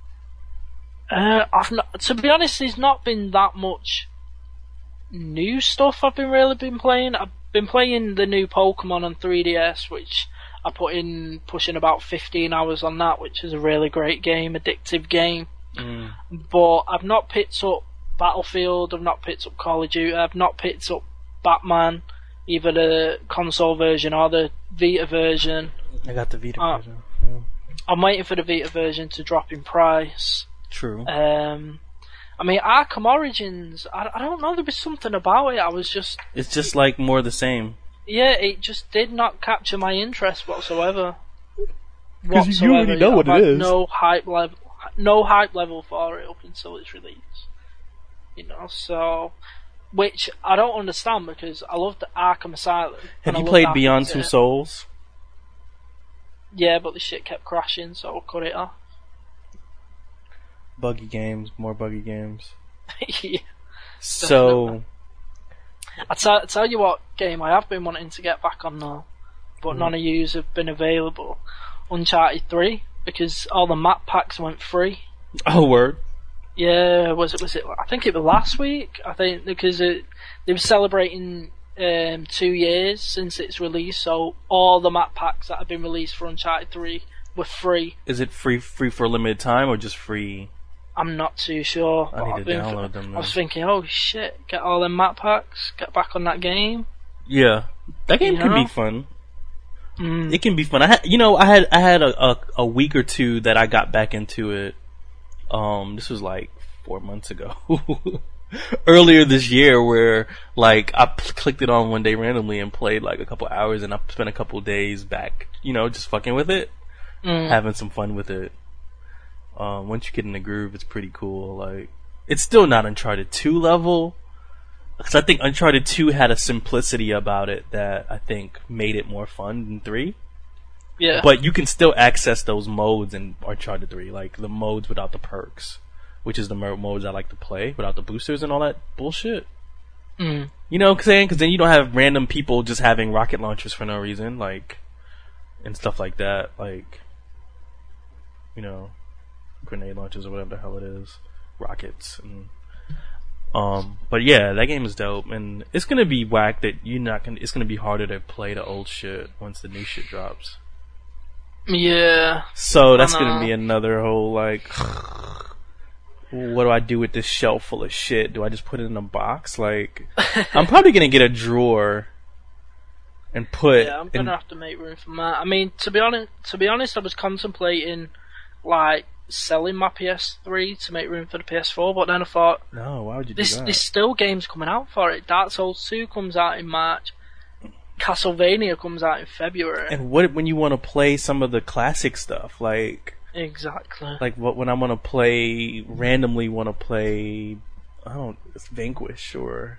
To be honest, there's not been that much new stuff I've been playing. I've been playing the new Pokemon on 3DS, which I put in pushing about 15 hours on that, which is a really great game, addictive game. But I've not picked up Battlefield, I've not picked up Call of Duty, I've not picked up Batman, either the console version or the Vita version. I got the Vita version. Yeah. I'm waiting for the Vita version to drop in price. True. I mean, Arkham Origins, I don't know, there was something about it, it's just like more the same. Yeah, it just did not capture my interest whatsoever. Because you already know what it is. No hype level for it up until its release. You know, so... Which I don't understand, because I love the Arkham Asylum. Have you played Beyond Two Souls? Yeah, but the shit kept crashing, so I cut it off. Buggy games, more buggy games. Yeah. So... I tell you what game I have been wanting to get back on now, but none of yous have been available. Uncharted 3, because all the map packs went free. Oh, word. Yeah, was it? I think it was last week. I think because they were celebrating 2 years since its release, so all the map packs that have been released for Uncharted 3 were free. Is it free for a limited time or just free? I'm not too sure. I need to download them. I was thinking, oh shit, get all them map packs, get back on that game. Yeah, that game can be fun. It can be fun. I had a week or two that I got back into it. This was like 4 months ago. Earlier this year, where like I clicked it on one day randomly and played like a couple hours, and I spent a couple days back, just fucking with it, having some fun with it. Once you get in the groove, it's pretty cool. Like, it's still not Uncharted 2 level, because I think Uncharted 2 had a simplicity about it that I think made it more fun than 3. Yeah. But you can still access those modes in Uncharted 3, like the modes without the perks, which is the modes I like to play, without the boosters and all that bullshit. You know what I'm saying? Because then you don't have random people just having rocket launchers for no reason, like, and stuff like that, like, grenade launchers or whatever the hell it is, rockets, and But yeah, that game is dope, and it's gonna be whack that it's gonna be harder to play the old shit once the new shit drops. Yeah. So that's gonna be another whole like, what do I do with this shelf full of shit? Do I just put it in a box? Like, I'm probably gonna get a drawer and put. Yeah, I'm gonna have to make room for that. I mean, to be honest, I was contemplating like selling my PS3 to make room for the PS4, but then I thought, no, why would you do that? There's still games coming out for it. Dark Souls 2 comes out in March. Castlevania comes out in February. And what when you want to play some of the classic stuff, like exactly, like when I want to play randomly, it's Vanquish or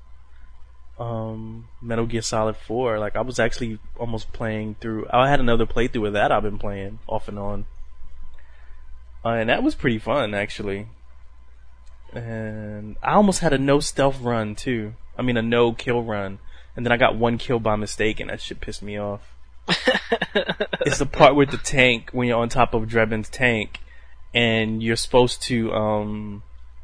Metal Gear Solid 4. Like I was actually almost playing through. I had another playthrough of that I've been playing off and on, and that was pretty fun actually. And I almost had a no stealth run too. I mean a no kill run. And then I got one kill by mistake, and that shit pissed me off. It's the part with the tank, when you're on top of Drebin's tank, and you're supposed to,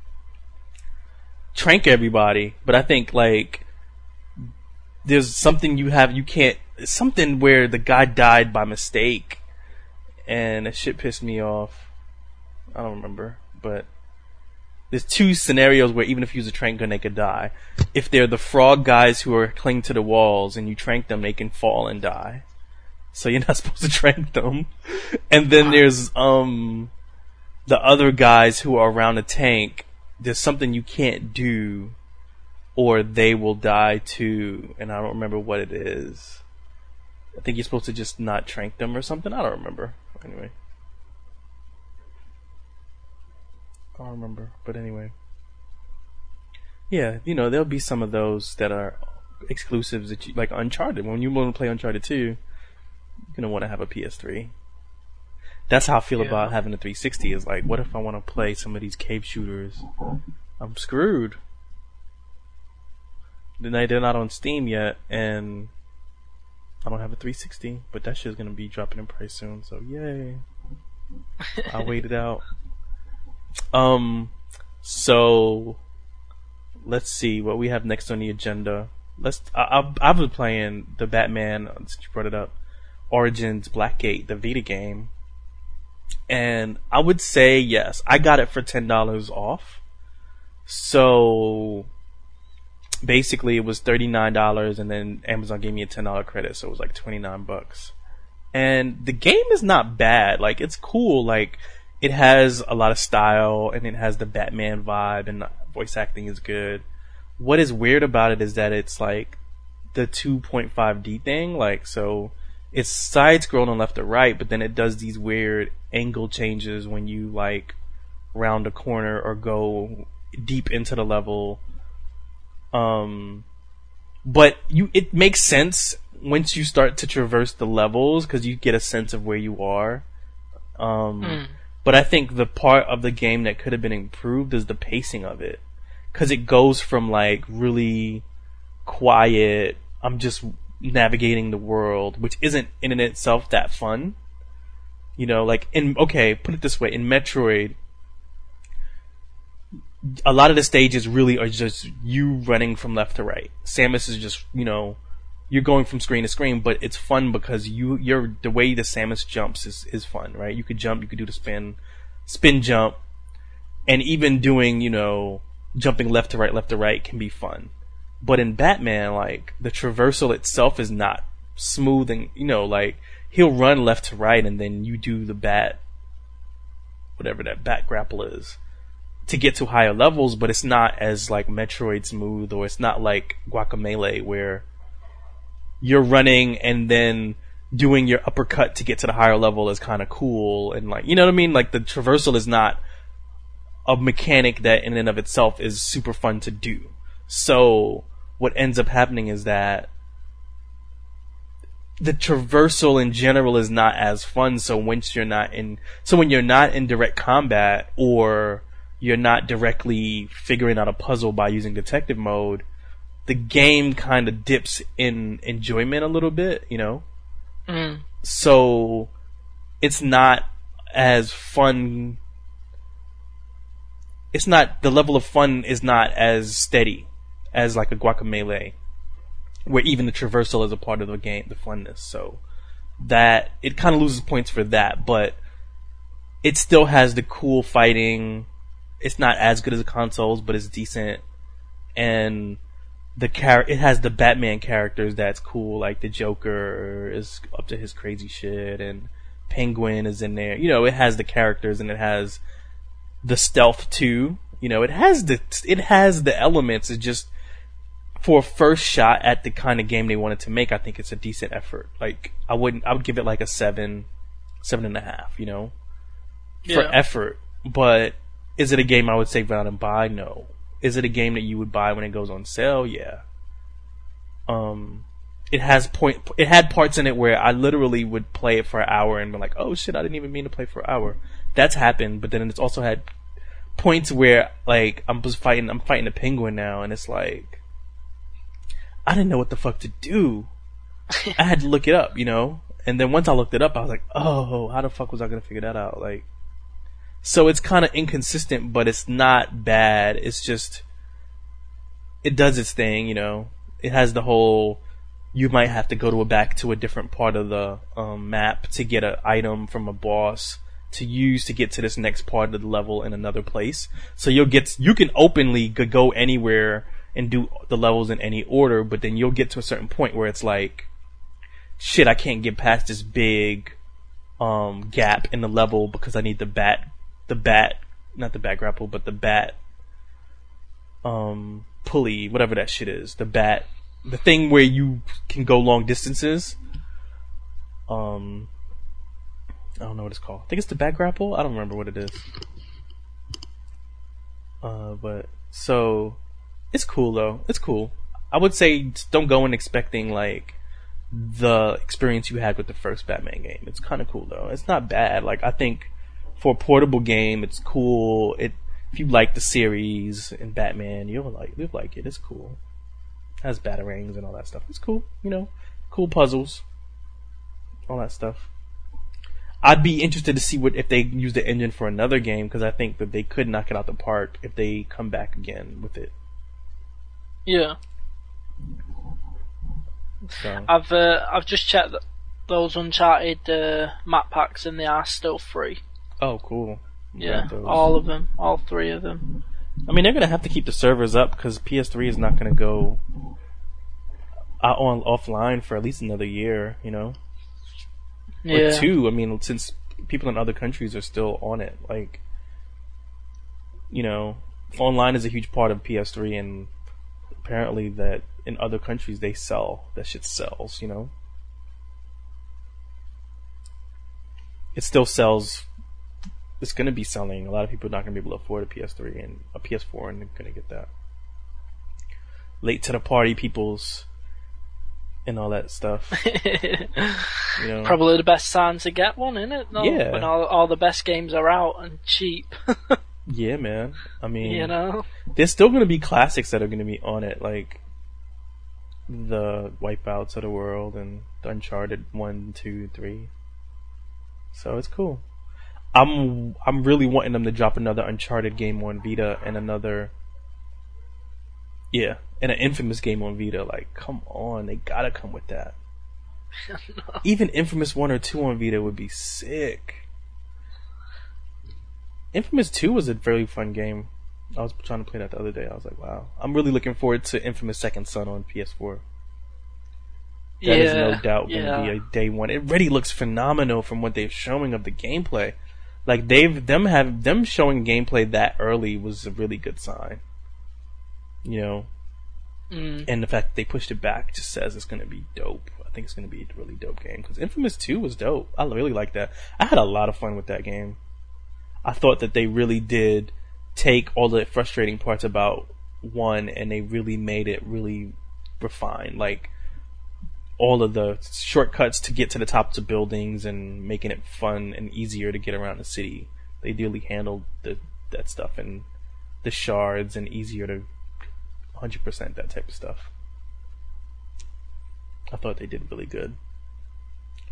trank everybody. But I think, like, there's something something where the guy died by mistake, and that shit pissed me off. I don't remember, but there's two scenarios where even if you use a trank gun, they could die. If they're the frog guys who are clinging to the walls and you trank them, they can fall and die. So you're not supposed to trank them. And then there's the other guys who are around the tank. There's something you can't do or they will die too. And I don't remember what it is. I think you're supposed to just not trank them or something. I don't remember. Anyway. I don't remember, but anyway. Yeah, there'll be some of those that are exclusives that you like. Uncharted. When you want to play Uncharted 2, you're gonna want to have a PS3. That's how I feel about having a 360. Is like, what if I want to play some of these cave shooters? I'm screwed. They're not on Steam yet, and I don't have a 360. But that shit's gonna be dropping in price soon, so yay! I'll wait it out. So let's see what we have next on the agenda. I've been playing the Batman, since you brought it up, Origins Blackgate, the Vita game. And I would say yes, I got it for $10 off. So basically it was $39 and then Amazon gave me a $10 credit, so it was like $29. And the game is not bad. Like, it's cool. Like, it has a lot of style, and it has the Batman vibe, and the voice acting is good. What is weird about it is that it's like the 2.5D thing, like, so it's side-scrolling on left or right, but then it does these weird angle changes when you, like, round a corner or go deep into the level. But it makes sense once you start to traverse the levels, because you get a sense of where you are. But I think the part of the game that could have been improved is the pacing of it. Because it goes from, like, really quiet, I'm just navigating the world, which isn't in and itself that fun. Like, put it this way, in Metroid, a lot of the stages really are just you running from left to right. Samus is just, you're going from screen to screen, but it's fun because you're the way the Samus jumps is fun, right? You could jump, you could do the spin jump, and even doing, jumping left to right can be fun. But in Batman, like, the traversal itself is not smooth, and like, he'll run left to right and then you do the whatever that bat grapple is to get to higher levels, but it's not as like Metroid smooth, or it's not like Guacamelee where you're running and then doing your uppercut to get to the higher level is kind of cool, and like, you know what I mean? Like, the traversal is not a mechanic that in and of itself is super fun to do. So what ends up happening is that the traversal in general is not as fun. So when you're not in direct combat, or you're not directly figuring out a puzzle by using detective mode, the game kind of dips in enjoyment a little bit, So it's not as fun it's not, the level of fun is not as steady as like a Guacamelee, where even the traversal is a part of the game, the funness. So that it kind of loses points for that, but it still has the cool fighting. It's not as good as the consoles, but it's decent. And it has the Batman characters that's cool, like the Joker is up to his crazy shit, and Penguin is in there. You know, it has the characters, and it has the stealth too. You know, it has the elements. It's just, for a first shot at the kind of game they wanted to make, I think it's a decent effort. Like, I would give it like a 7.5, you know, for effort. But is it a game I would say go out and buy? No. Is it a game that you would buy when it goes on sale? Yeah. It had parts in it where I literally would play it for an hour and be like, oh shit, I didn't even mean to play for an hour. That's happened, but then it's also had points where, like, I'm fighting a penguin now, and it's like, I didn't know what the fuck to do. I had to look it up, you know? And then once I looked it up, I was like, oh, how the fuck was I gonna figure that out? Like, so it's kind of inconsistent, but it's not bad. It's just, it does its thing, you know? It has the whole, you might have to go back to a different part of the map to get an item from a boss to use to get to this next part of the level in another place. So you can openly go anywhere and do the levels in any order, but then you'll get to a certain point where it's like, shit, I can't get past this big gap in the level because I need the bat pulley, whatever that shit is. The thing where you can go long distances. I don't know what it's called. I think it's the bat grapple. I don't remember what it is. But so it's cool though. It's cool. I would say don't go in expecting like the experience you had with the first Batman game. It's kind of cool though. It's not bad. Like, I think for a portable game, it's cool. If you like the series and Batman, you'll like it. It's cool. It has batarangs and all that stuff. It's cool. You know, cool puzzles, all that stuff. I'd be interested to see if they use the engine for another game, because I think that they could knock it out the park if they come back again with it. Yeah. So. I've just checked that those Uncharted map packs, and they are still free. Oh, cool. Yeah, all of them, all 3 of them. I mean, they're gonna have to keep the servers up because PS3 is not gonna go offline for at least another year, you know. Yeah. Or 2. I mean, since people in other countries are still on it, like, you know, online is a huge part of PS3, and apparently that in other countries that shit sells, you know. It still sells. It's going to be selling. A lot of people are not going to be able to afford a PS3 and a PS4, and they're going to get that. Late to the party peoples and all that stuff. You know? Probably the best time to get one, isn't it? No, yeah. When all the best games are out and cheap. Yeah, man. I mean, you know, there's still going to be classics that are going to be on it, like the Wipeouts of the world and the Uncharted 1, 2, 3. So it's cool. I'm really wanting them to drop another Uncharted game on Vita and an Infamous game on Vita. Like, come on, they gotta come with that. No. Even Infamous 1 or 2 on Vita would be sick. Infamous 2 was a very fun game. I was trying to play that the other day. I was like, wow. I'm really looking forward to Infamous Second Son on PS4. That is no doubt going to be a day one. It already looks phenomenal from what they're showing of the gameplay. Like, them showing gameplay that early was a really good sign. You know? And the fact that they pushed it back just says it's going to be dope. I think it's going to be a really dope game. Because Infamous 2 was dope. I really liked that. I had a lot of fun with that game. I thought that they really did take all the frustrating parts about 1 and they really made it really refined. Like, all of the shortcuts to get to the tops of buildings and making it fun and easier to get around the city. They really handled that stuff, and the shards, and easier to 100% that type of stuff. I thought they did really good.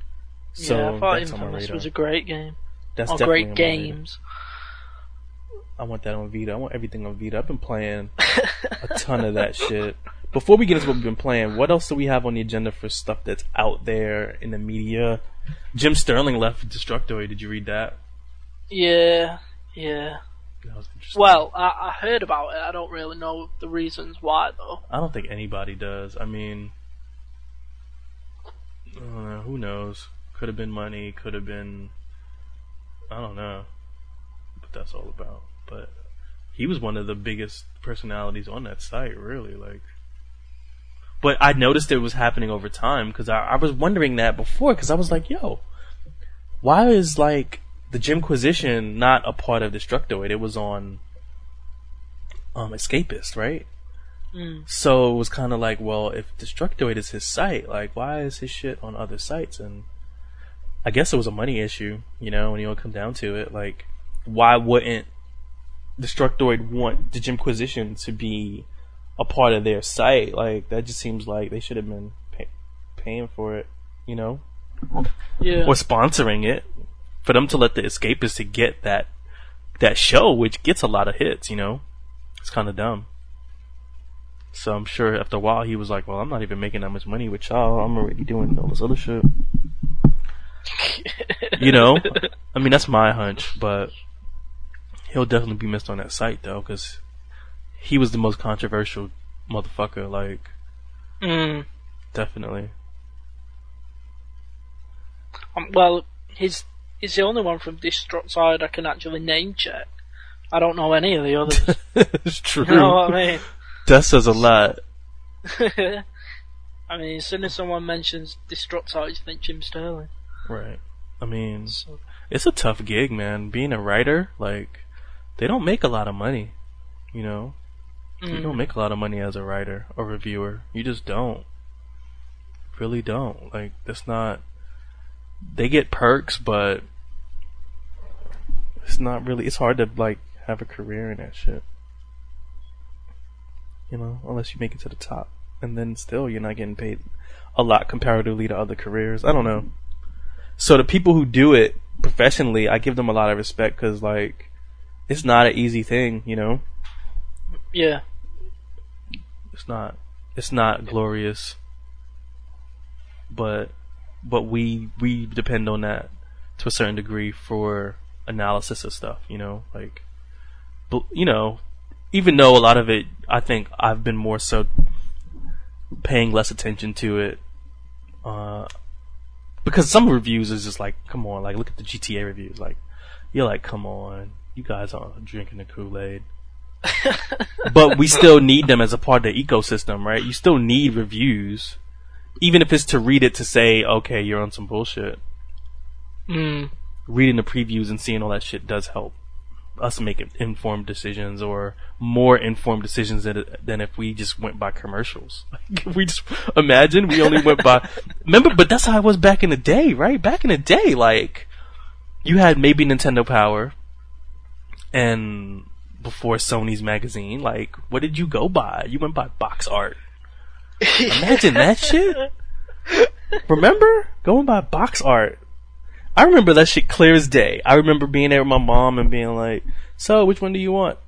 So I thought Infamous was a great game. That's great games. I want that on Vita. I want everything on Vita. I've been playing a ton of that shit. Before we get into what we've been playing, what else do we have on the agenda for stuff that's out there in the media? Jim Sterling left Destructoid. Did you read that? Yeah. That was interesting. Well, I heard about it. I don't really know the reasons why, though. I don't think anybody does. I mean, I don't know. Who knows? Could have been money. Could have been... I don't know what that's all about. But he was one of the biggest personalities on that site, really. Like, but I noticed it was happening over time, because I was wondering that before, because I was like, yo, why is, like, the Jimquisition not a part of Destructoid? It was on Escapist, right? So it was kind of like, well, if Destructoid is his site, like, why is his shit on other sites? And I guess it was a money issue, you know, when you come down to it. Like, why wouldn't Destructoid want the Jimquisition to be a part of their site? Like, that just seems like they should have been paying for it, you know? Yeah. Or sponsoring it. For them to let the Escapists to get that show, which gets a lot of hits, you know? It's kind of dumb. So I'm sure after a while he was like, well, I'm not even making that much money with y'all. I'm already doing all this other shit. You know? I mean, that's my hunch, but he'll definitely be missed on that site, though, because he was the most controversial motherfucker, like, definitely. Well, he's the only one from Destructoid I can actually name check. I don't know any of the others. It's true. You know what I mean? That says a lot. I mean, as soon as someone mentions Destructoid, you think Jim Sterling. Right. I mean, it's a tough gig, man. Being a writer, like, they don't make a lot of money, you know? You don't make a lot of money as a writer or reviewer. You just don't. Really don't. Like, that's not... They get perks, but it's not really... It's hard to, like, have a career in that shit. You know? Unless you make it to the top. And then still, you're not getting paid a lot comparatively to other careers. I don't know. So the people who do it professionally, I give them a lot of respect, because, like, it's not an easy thing, you know? Yeah. It's not glorious. But we depend on that to a certain degree for analysis of stuff, you know? Like, but, you know, even though a lot of it, I think I've been more so paying less attention to it, because some reviews is just like, come on, like, look at the GTA reviews, like, you're like, come on, you guys aren't drinking the Kool-Aid. But we still need them as a part of the ecosystem, right? You still need reviews, even if it's to read it to say, okay, you're on some bullshit. Reading the previews and seeing all that shit does help us make informed decisions, or more informed decisions than if we just went by commercials. If we just imagine we only went by... Remember, but that's how it was back in the day, right? Back in the day, like, you had maybe Nintendo Power, and before Sony's magazine, like, what did you go by? You went by box art. Imagine that shit. Remember? Going by box art. I remember that shit clear as day. I remember being there with my mom and being like, so, which one do you want?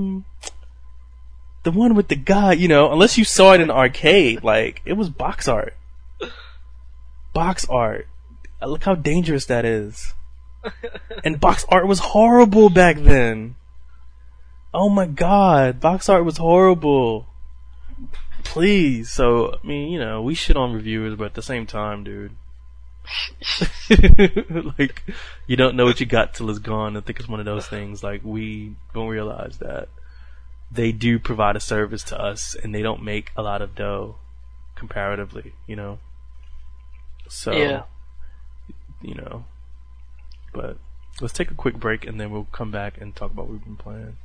The one with the guy, you know, unless you saw it in the arcade, like, it was box art. Box art. Look how dangerous that is. And box art was horrible back then. Oh my god, box art was horrible. Please. So, I mean, you know, we shit on reviewers, but at the same time, dude. Like, you don't know what you got till it's gone. I think it's one of those things, like, we don't realize that they do provide a service to us, and they don't make a lot of dough comparatively, you know? So, yeah. You know, but let's take a quick break, and then we'll come back and talk about what we've been playing.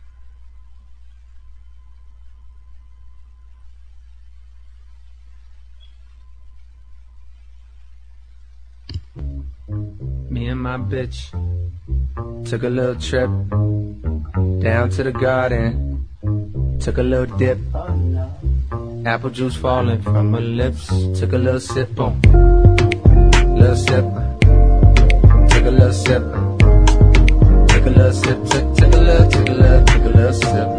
Me and my bitch took a little trip down to the garden, took a little dip, apple juice falling from her lips, took a little sip, boom, little sip, took a little sip, took a little sip, took a little little sip.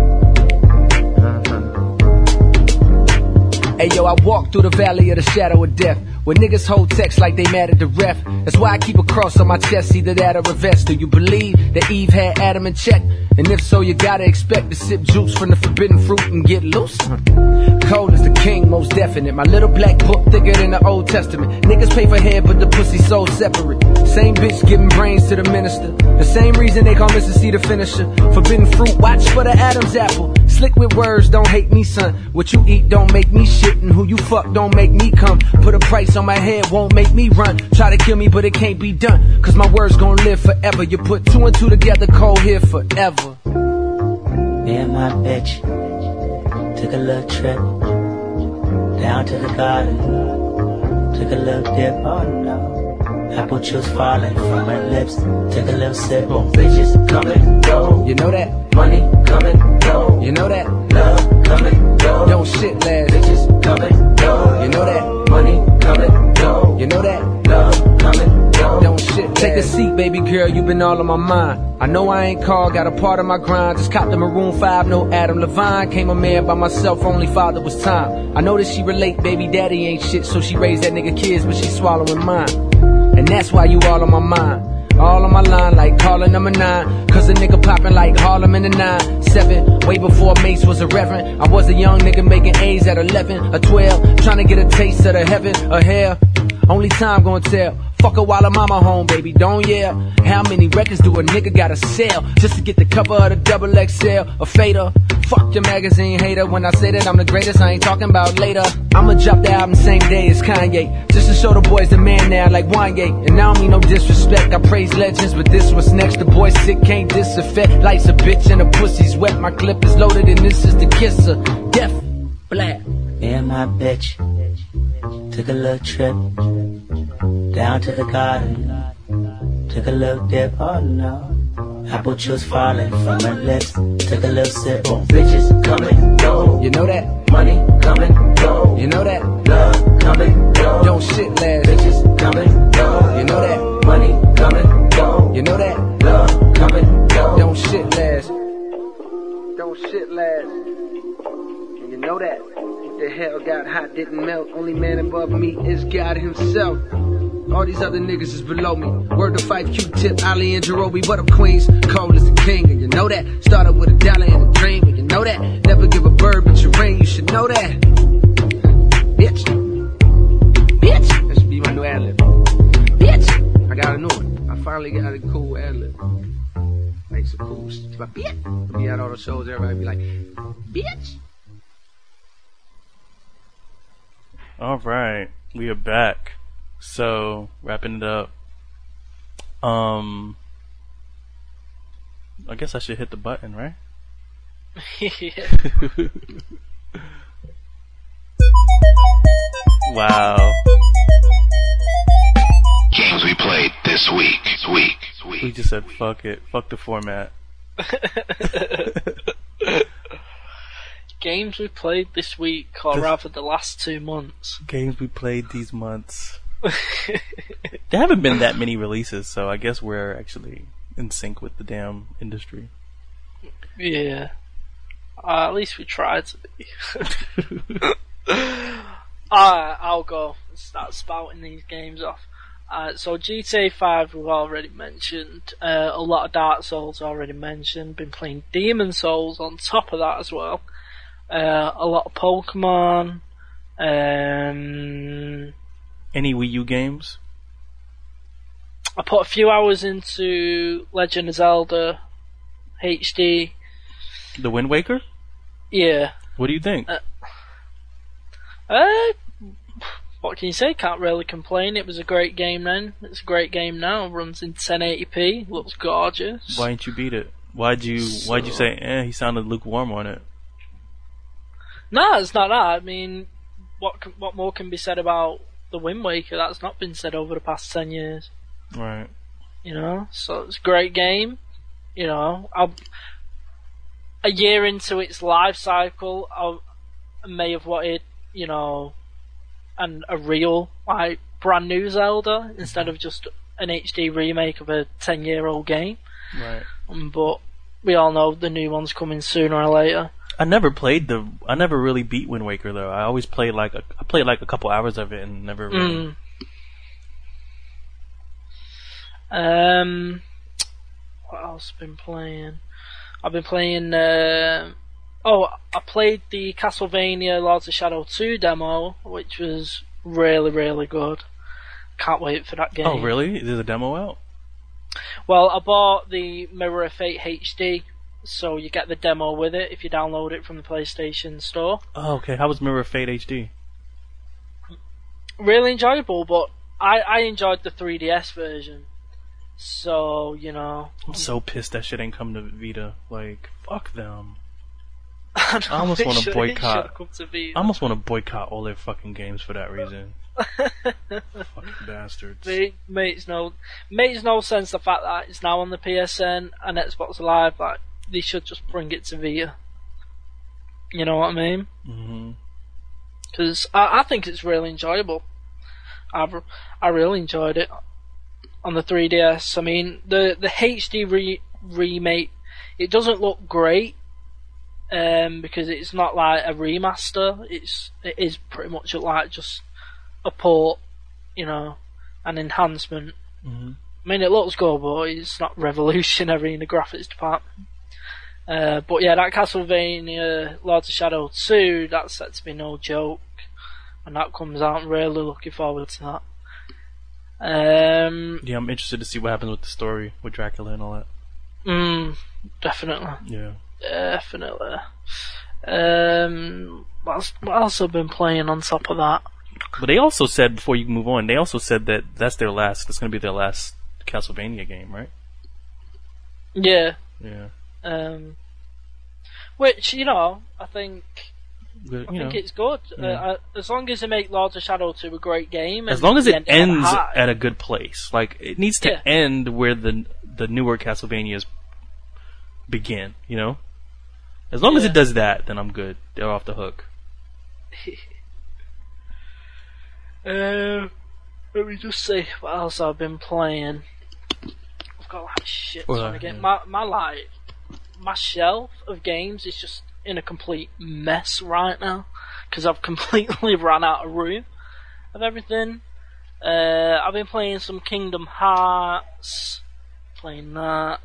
Hey yo, I walk through the valley of the shadow of death, where niggas hold text like they mad at the ref. That's why I keep a cross on my chest, either that or a vest. Do you believe that Eve had Adam in check? And if so, you gotta expect to sip juice from the forbidden fruit and get loose. Cold as the king, most definite. My little black book thicker than the Old Testament. Niggas pay for head, but the pussy so separate. Same bitch giving brains to the minister. The same reason they call Mr. C the finisher. Forbidden fruit, watch for the Adam's apple. Slick with words, don't hate me, son. What you eat don't make me shit, and who you fuck don't make me come. Put a price on my head, won't make me run. Try to kill me, but it can't be done, cause my words gon' live forever. You put two and two together, cold here forever. Me and my bitch took a little trip down to the garden. Took a little dip, oh no. Apple juice falling from her lips. Took a little sip. Bitches come and go. You know that? Money come and go. You know that? Love come and go. Don't shit last. Bitches come and go. You know that? Money come and go. You know that? Love come and go. Don't shit last. Take a seat, baby girl, you been all on my mind. I know I ain't called, got a part of my grind. Just copped the Maroon 5, no Adam Levine. Came a man by myself, only father was time. I know that she relate, baby daddy ain't shit, so she raised that nigga kids, but she swallowing mine. And that's why you all on my mind. All on my line like calling number 9. Cause a nigga popping like Harlem in the 9-7. Way before Mace was a reverend. I was a young nigga making A's at 11 or 12. Trying to get a taste of the heaven or hell. Only time gonna tell. Fuck her while her mama home, baby, don't yell. How many records do a nigga gotta sell just to get the cover of the double XL? A fader. Fuck your magazine hater. When I say that I'm the greatest, I ain't talking about later. I'ma drop the album same day as Kanye, just to show the boys the man now like Wanye. And I don't mean no disrespect, I praise legends, but this what's next. The boy sick, can't disaffect. Life's a bitch and the pussy's wet. My clip is loaded and this is the kisser. Death, black. Me and my bitch took a little trip down to the garden. Took a little dip, oh no. Apple juice falling from her lips. Took a little sip. Bitches come and go. You know that? Money come and go. You know that? Love come and go. Don't shit last. Bitches come and go. You know that? Money come and go. You know that? Love come and go. Don't shit last. Don't shit last. And you know that? What the hell got hot didn't melt. Only man above me is God himself. All these other niggas is below me. Word to Fife, Q-Tip, Ali and Jerobi. What up, Queens? Cole is the king, and you know that. Started with a dollar and a dream, and you know that. Never give a bird but your ring, you should know that. Bitch. Bitch. That should be my new ad-lib. Bitch. I got a new one. I finally got a cool ad-lib. Like some cool shit. Like, bitch. Be at all the shows, everybody be like, bitch. Alright, we are back. So, wrapping it up. I guess I should hit the button, right? Wow. Games we played this week. We just said fuck it. Fuck the format. Games we played this week, or rather the last 2 months. Games we played these months. There haven't been that many releases, so I guess we're actually in sync with the damn industry. Yeah. At least we tried to be. I'll go and start spouting these games off. So GTA 5 we've already mentioned. A lot of Dark Souls already mentioned. Been playing Demon Souls on top of that as well. A lot of Pokemon. Any Wii U games? I put a few hours into Legend of Zelda HD. The Wind Waker? Yeah. What do you think? What can you say? Can't really complain. It was a great game then. It's a great game now. Runs in 1080p. Looks gorgeous. Why didn't you beat it? Why'd you say, he sounded lukewarm on it? No, it's not that. I mean, what more can be said about the Wind Waker? That's not been said over the past 10 years. Right. You know, so it's a great game. You know, a year into its life cycle, I may have wanted, you know, a real, like, brand new Zelda instead of just an HD remake of a 10-year-old game. Right. But we all know the new one's coming sooner or later. I never really beat Wind Waker though. I always played I played like a couple hours of it and never really. What else have I been playing? I've been playing. I played the Castlevania Lords of Shadow 2 demo, which was really, really good. Can't wait for that game. Oh, really? Is the demo out? Well, I bought the Mirror of Fate HD, so you get the demo with it if you download it from the PlayStation Store. Oh, okay. How was Mirror of Fate HD? Really enjoyable, but I enjoyed the 3DS version. So, you know. I'm so pissed that shit ain't come to Vita. Like, fuck them. I almost want to boycott. I almost want to boycott all their fucking games for that reason. Fucking bastards. It makes no sense the fact that it's now on the PSN and Xbox Live. Like, they should just bring it to Vita. You know what I mean? Mm-hmm. Because I think it's really enjoyable. I really enjoyed it on the 3DS. I mean, the HD remake, it doesn't look great because it's not like a remaster. It is pretty much like just a port, you know, an enhancement. Mm-hmm. I mean, it looks good, but it's not revolutionary in the graphics department. But yeah, that Castlevania Lords of Shadow 2, that's set to be no joke. And that comes out, I'm really looking forward to that. Yeah, I'm interested to see what happens with the story, with Dracula and all that. Definitely. Yeah. Definitely. What else have I been playing on top of that? But they also said, before you move on, they also said that that's going to be their last Castlevania game, right? Yeah. Yeah. Which, you know, I think it's good. Yeah. As long as they make Lords of Shadow 2 a great game. As long as it ends at a good place. Like, it needs to end where the newer Castlevanias begin, you know? As long as it does that, then I'm good. They're off the hook. Let me just see what else I've been playing. I've got like shit ton of games. My shelf of games is just in a complete mess right now because I've completely run out of room of everything. I've been playing some Kingdom Hearts, playing that.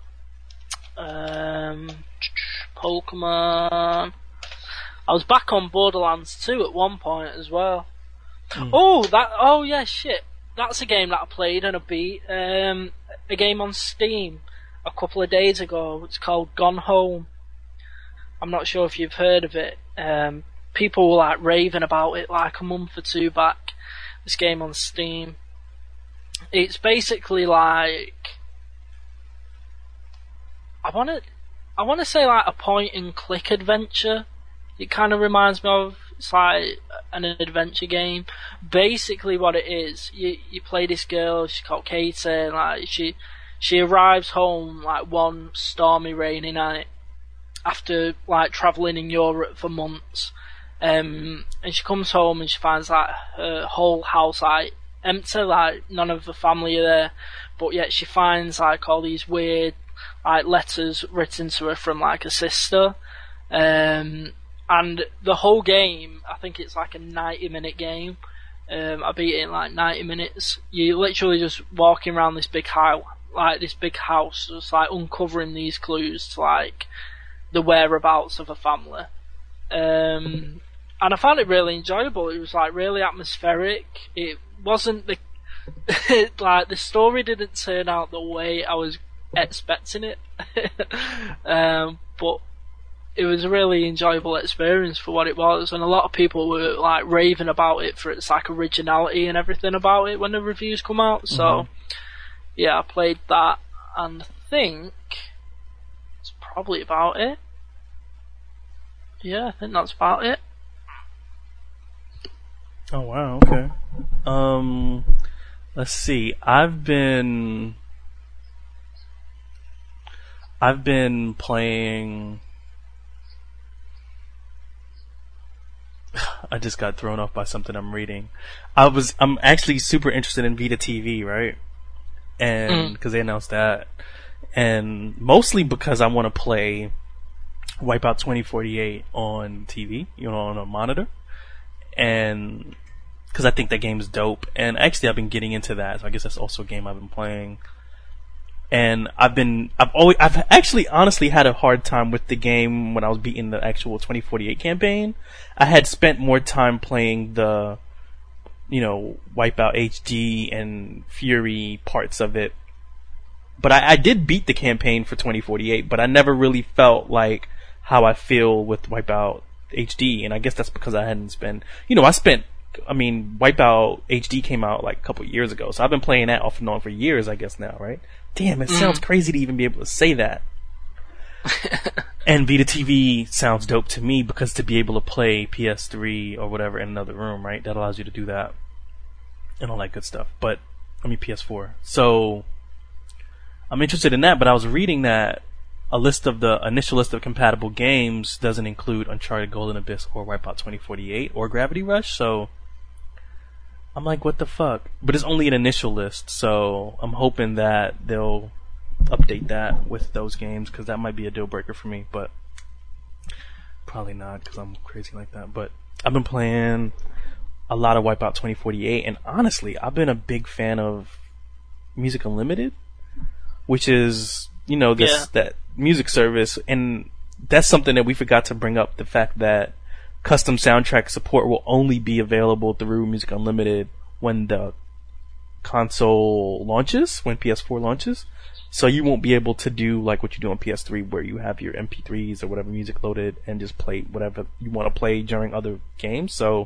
Pokemon. I was back on Borderlands 2 at one point as well. Oh yeah, shit. That's a game that I played and I beat. A game on Steam a couple of days ago. It's called Gone Home. I'm not sure if you've heard of it. People were like raving about it like a month or two back. This game on Steam. It's basically like, I want to say like a point and click adventure. It kind of reminds me of, it's like an adventure game. Basically what it is, you play this girl, she's called Katie, and like she arrives home like one stormy rainy night after like travelling in Europe for months. And she comes home and she finds like her whole house like empty, like none of the family are there, but yet she finds like all these weird like letters written to her from like a sister. And the whole game, I think it's like a 90-minute game. I beat it in like 90 minutes. You're literally just walking around this big house, just like uncovering these clues to like the whereabouts of a family. And I found it really enjoyable. It was like really atmospheric. It wasn't like the story didn't turn out the way I was expecting it. But it was a really enjoyable experience for what it was, and a lot of people were like raving about it for its like originality and everything about it when the reviews come out. So yeah, I played that, and I think it's probably about it. Yeah, I think that's about it. Oh wow, okay. Let's see. I've been playing. I just got thrown off by something I'm reading. I'm actually super interested in Vita TV, right? And because they announced that, and mostly because I want to play Wipeout 2048 on TV, on a monitor, and because I think that game is dope. And actually, I've been getting into that, so I guess that's also a game I've been playing. And I've actually honestly had a hard time with the game when I was beating the actual 2048 campaign. I had spent more time playing the, Wipeout HD and Fury parts of it. But I did beat the campaign for 2048, but I never really felt like how I feel with Wipeout HD. And I guess that's because I hadn't spent, Wipeout HD came out like a couple years ago, so I've been playing that off and on for years, I guess now, right? Damn, it sounds crazy to even be able to say that. And Vita TV sounds dope to me because to be able to play PS3 or whatever in another room, right? That allows you to do that and all that good stuff. But PS4. So I'm interested in that, but I was reading that the initial list of compatible games doesn't include Uncharted Golden Abyss or Wipeout 2048 or Gravity Rush, so I'm like, what the fuck? But it's only an initial list, so I'm hoping that they'll update that with those games, because that might be a deal breaker for me, but probably not, because I'm crazy like that. But I've been playing a lot of Wipeout 2048, and honestly, I've been a big fan of Music Unlimited, which is, that music service, and that's something that we forgot to bring up, the fact that custom soundtrack support will only be available through Music Unlimited when the console launches, when PS4 launches. So you won't be able to do like what you do on PS3, where you have your MP3s or whatever music loaded and just play whatever you want to play during other games. So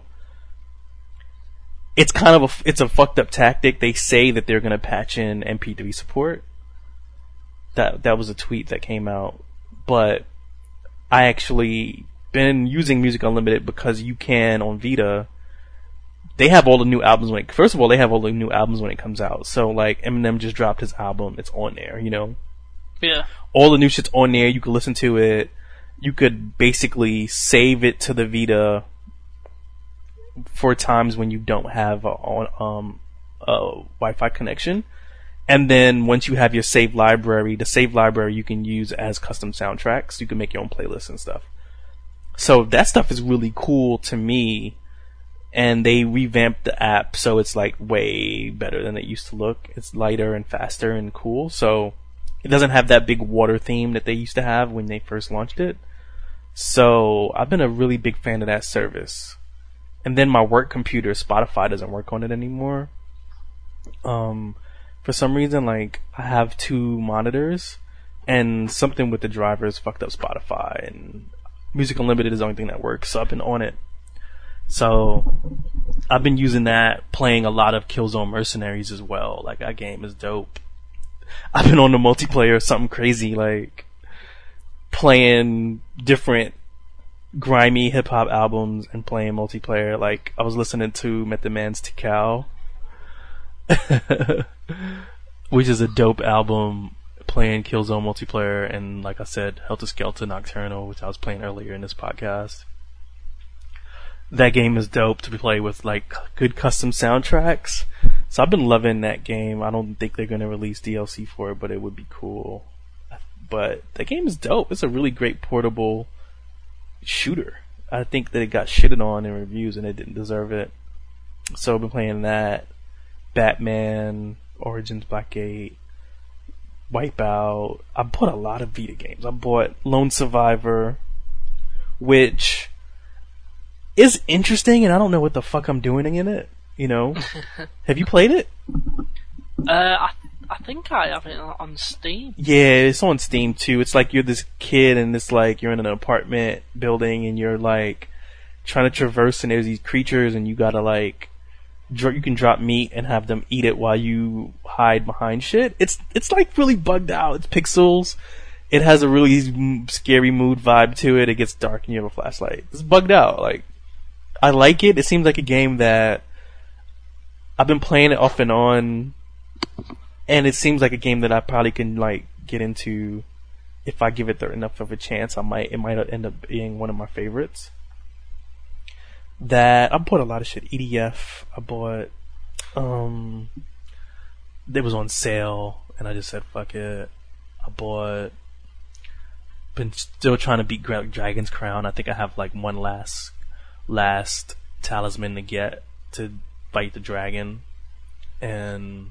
it's kind of it's a fucked up tactic. They say that they're gonna patch in MP3 support. That was a tweet that came out, but I actually been using Music Unlimited because you can on Vita. They have all the new albums first of all, they have all the new albums when it comes out. So like Eminem just dropped his album, it's on there, Yeah. All the new shit's on there. You can listen to it. You could basically save it to the Vita for times when you don't have a Wi-Fi connection. And then once you have your saved library, the saved library you can use as custom soundtracks. You can make your own playlists and stuff. So that stuff is really cool to me. And they revamped the app so it's like way better than it used to look. It's lighter and faster and cool. So it doesn't have that big water theme that they used to have when they first launched it. So I've been a really big fan of that service. And then my work computer, Spotify, doesn't work on it anymore. For some reason, like, I have 2 monitors, and something with the drivers fucked up Spotify, and Music Unlimited is the only thing that works, so I've been on it. So I've been using that, playing a lot of Killzone Mercenaries as well. Like, that game is dope. I've been on the multiplayer, something crazy, like playing different grimy hip-hop albums and playing multiplayer. Like, I was listening to Method Man's Tikal, which is a dope album, playing Killzone multiplayer, and like I said, Helter Skelter Nocturnal, which I was playing earlier in this podcast. That game is dope to play with like good custom soundtracks. So I've been loving that game. I don't think they're gonna release DLC for it, but it would be cool. But that game is dope. It's a really great portable shooter. I think that it got shitted on in reviews and it didn't deserve it. So I've been playing that. Batman, Origins Blackgate, Wipeout. I bought a lot of Vita games. I bought Lone Survivor, which is interesting, and I don't know what the fuck I'm doing in it. Have you played it? I think I have it on Steam. Yeah, it's on Steam too. It's like you're this kid, and it's like you're in an apartment building, and you're like trying to traverse, and there's these creatures, and you gotta like you can drop meat and have them eat it while you hide behind shit. It's like really bugged out. It's pixels. It has a really scary mood vibe to it. It gets dark and you have a flashlight. It's bugged out. Like, I like it. It seems like a game that I've been playing it off and on, and it seems like a game that I probably can like get into if I give it enough of a chance. It might end up being one of my favorites. That I bought a lot of shit. EDF. I bought. It was on sale, and I just said fuck it. Been still trying to beat Dragon's Crown. I think I have like one last talisman to get to fight the dragon. And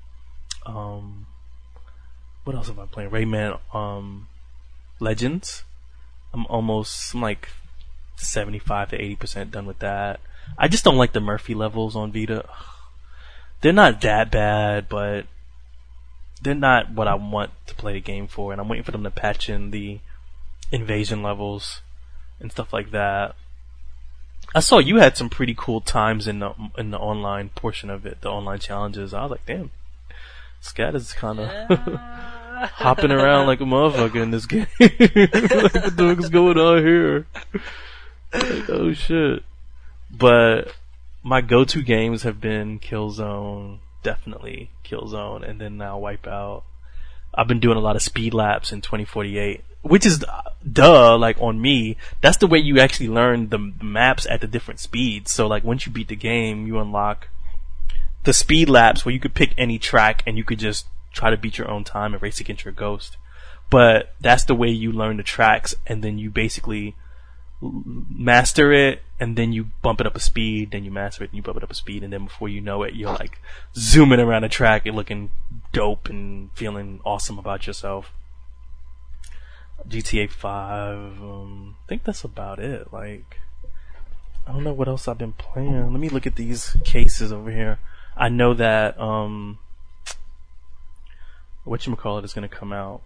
what else have I played? Rayman Legends. I'm like 75 to 80% done with that. I just don't like the Murphy levels on Vita. They're not that bad, but they're not what I want to play the game for, and I'm waiting for them to patch in the invasion levels and stuff like that. I saw you had some pretty cool times in the online portion of it, the online challenges. I was like, damn, Scat is kind of hopping around like a motherfucker in this game. Like, what the fuck is going on here? Like, oh shit. But my go-to games have been Killzone, definitely Killzone, and then now Wipeout. I've been doing a lot of speed laps in 2048, which is like on me. That's the way you actually learn the maps at the different speeds. So like once you beat the game, you unlock the speed laps where you could pick any track and you could just try to beat your own time and race against your ghost. But that's the way you learn the tracks, and then you basically master it, and then you bump it up a speed, then you master it and you bump it up a speed, and then before you know it, you're like zooming around the track and looking dope and feeling awesome about yourself. GTA 5, I think that's about it. Like, I don't know what else I've been playing. Let me look at these cases over here. I know that whatchamacallit is gonna come out.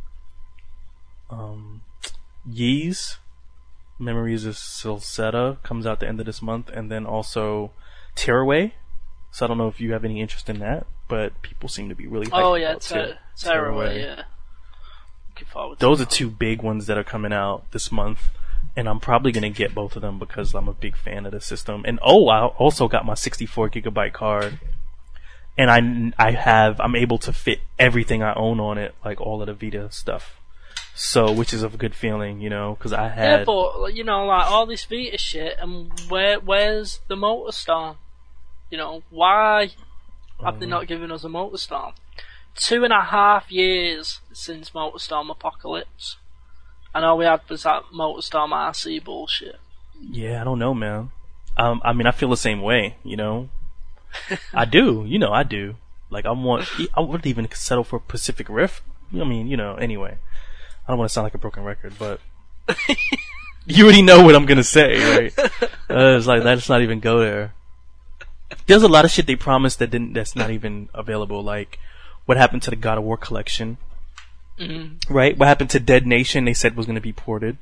Ys Memories of Silseta comes out the end of this month, and then also Tearaway. So I don't know if you have any interest in that, but people seem to be really hyped about Tearaway, yeah. Looking forward to those are two big ones that are coming out this month, and I'm probably going to get both of them because I'm a big fan of the system. And I also got my 64 gigabyte card, and I'm able to fit everything I own on it, like all of the Vita stuff. So, which is a good feeling, you know, because I had... Yeah, but, you know, like, all this Vita shit, and where's the MotorStorm? You know, why have they not given us a MotorStorm? 2.5 years since MotorStorm Apocalypse. And all we had was that MotorStorm RC bullshit. Yeah, I don't know, man. I mean, I feel the same way, you know? I do, you know, I do. Like, I wouldn't even settle for Pacific Rift. I mean, you know, anyway. I don't want to sound like a broken record, but you already know what I'm gonna say, right? It's like, let's not even go there. There's a lot of shit they promised that's not even available. Like, what happened to the God of War collection? Mm-hmm. Right? What happened to Dead Nation? They said was gonna be ported.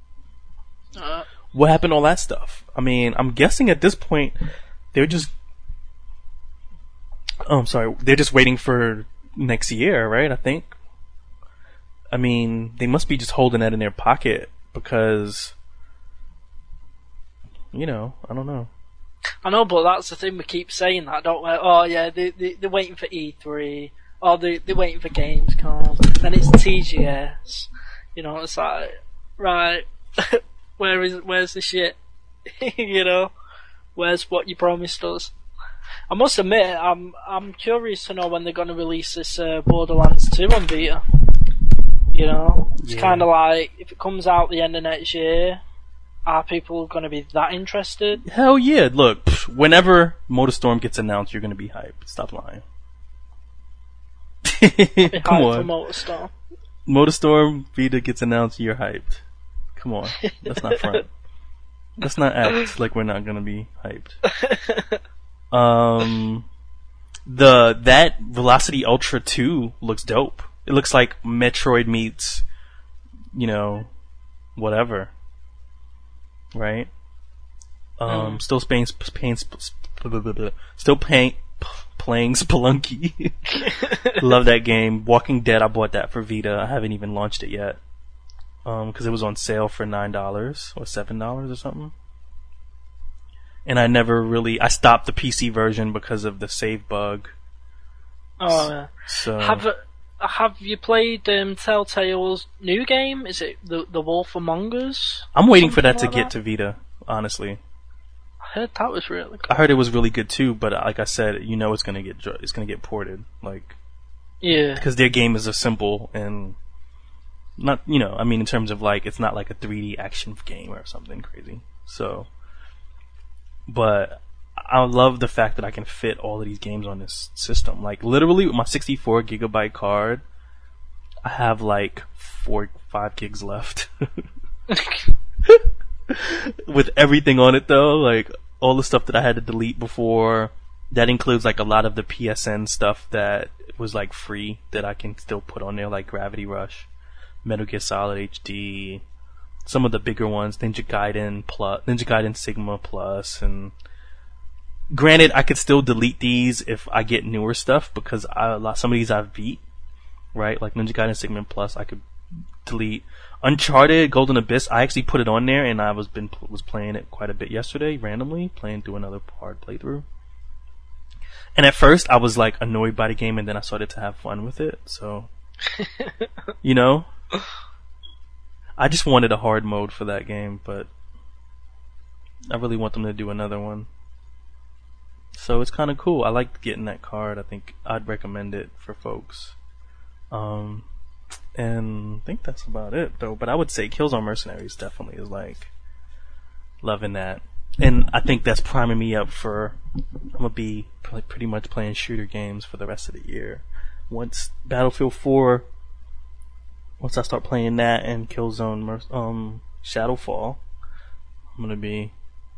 What happened to all that stuff? I mean, I'm guessing at this point they're just they're just waiting for next year, right? I think. I mean, they must be just holding that in their pocket because, you know, I don't know. I know, but that's the thing, we keep saying that, don't we? Oh yeah, they're waiting for E3, or they're waiting for Gamescom, then it's TGS. You know, it's like, right, where's the shit? You know, where's what you promised us? I must admit, I'm curious to know when they're going to release this Borderlands 2 on Vita. You know, it's kind of like, if it comes out the end of next year, are people going to be that interested? Hell yeah. Look, whenever MotorStorm gets announced, you're going to be hyped. Stop lying. Come on. MotorStorm. MotorStorm Vita gets announced, you're hyped. Come on. Let's not front. Let's not act like we're not going to be hyped. That Velocity Ultra 2 looks dope. It looks like Metroid meets, you know, whatever. Right? Still playing Spelunky. Love that game. Walking Dead, I bought that for Vita. I haven't even launched it yet. Because it was on sale for $9 or $7 or something. And I stopped the PC version because of the save bug. Oh, yeah. So have you played Telltale's new game? Is it the Wolf Among Us? I'm waiting for that to get to Vita, honestly. I heard that was really cool. I heard it was really good too, but like I said, you know it's gonna get ported. Like, Yeah. Because their game is so simple and not, you know, I mean, in terms of like, it's not like a 3D action game or something crazy. So, but I love the fact that I can fit all of these games on this system. Like, literally with my 64 gigabyte card, I have like 4-5 gigs left. With everything on it though, like all the stuff that I had to delete before, that includes like a lot of the PSN stuff that was like free that I can still put on there, like Gravity Rush, Metal Gear Solid HD, some of the bigger ones, Ninja Gaiden Sigma Plus, and granted I could still delete these if I get newer stuff because some of these I've beat, right? Like Ninja Gaiden Sigma Plus I could delete. Uncharted Golden Abyss, I actually put it on there and I was playing it quite a bit yesterday, randomly playing through another hard playthrough. And at first I was like annoyed by the game, and then I started to have fun with it. So, you know, I just wanted a hard mode for that game, but I really want them to do another one. So it's kind of cool. I like getting that card. I think I'd recommend it for folks. And I think that's about it though. But I would say Killzone Mercenaries definitely is like loving that. And I think that's priming me up for, I'm gonna be pretty much playing shooter games for the rest of the year. Once Battlefield 4, once I start playing that and Killzone Shadowfall, I'm gonna be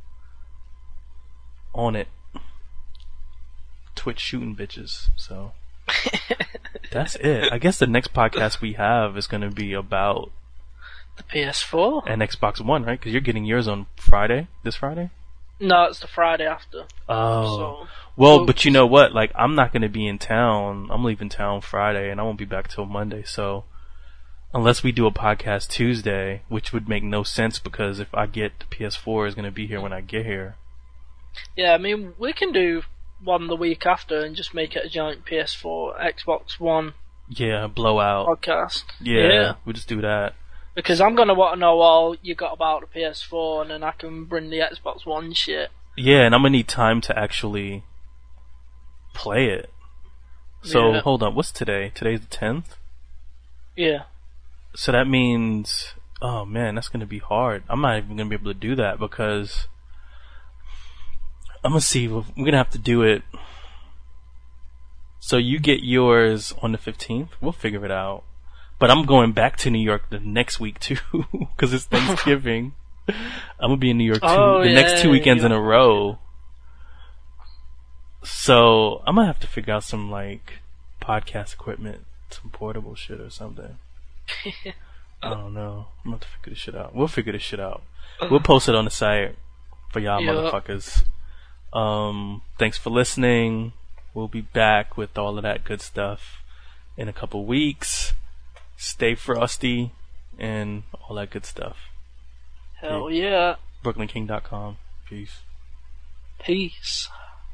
on it. Twitch shooting bitches. So that's it. I guess the next podcast we have is gonna be about the PS4 and Xbox One, right? Because you're getting yours on Friday, this Friday? No, it's the Friday after. Oh. So, well, but you know what? Like, I'm not going to be in town. I'm leaving town Friday, and I won't be back till Monday. So, unless we do a podcast Tuesday, which would make no sense because if I get the PS4, is going to be here when I get here. Yeah, I mean, we can do one the week after and just make it a giant PS4, Xbox One. Yeah, blowout podcast. Yeah, we'll just do that. Because I'm gonna want to know all you got about the PS4, and then I can bring the Xbox One shit. Yeah, and I'm gonna need time to actually play it. So hold on, what's today? Today's the 10th? Yeah. So that means, oh man, that's gonna be hard. I'm not even gonna be able to do that because I'm gonna see. We're gonna have to do it. So you get yours on the 15th. We'll figure it out. But I'm going back to New York the next week too, because it's Thanksgiving. I'm gonna be in New York the next 2 weekends in a row. So I'm gonna have to figure out some like podcast equipment, some portable shit or something. I don't know. I'm gonna have to figure this shit out. We'll figure this shit out. We'll post it on the site for y'all motherfuckers. Thanks for listening. We'll be back with all of that good stuff in a couple weeks. Stay frosty and all that good stuff. Hell yeah. BrooklynKing.com. Peace. Peace.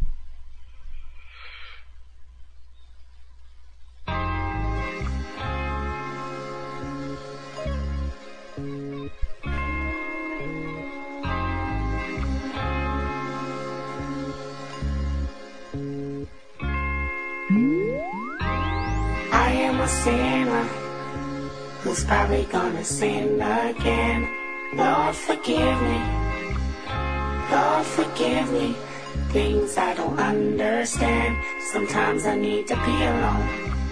I am a sinner who's probably gonna sin again. Lord, forgive me. Lord, forgive me. Things I don't understand. Sometimes I need to be alone.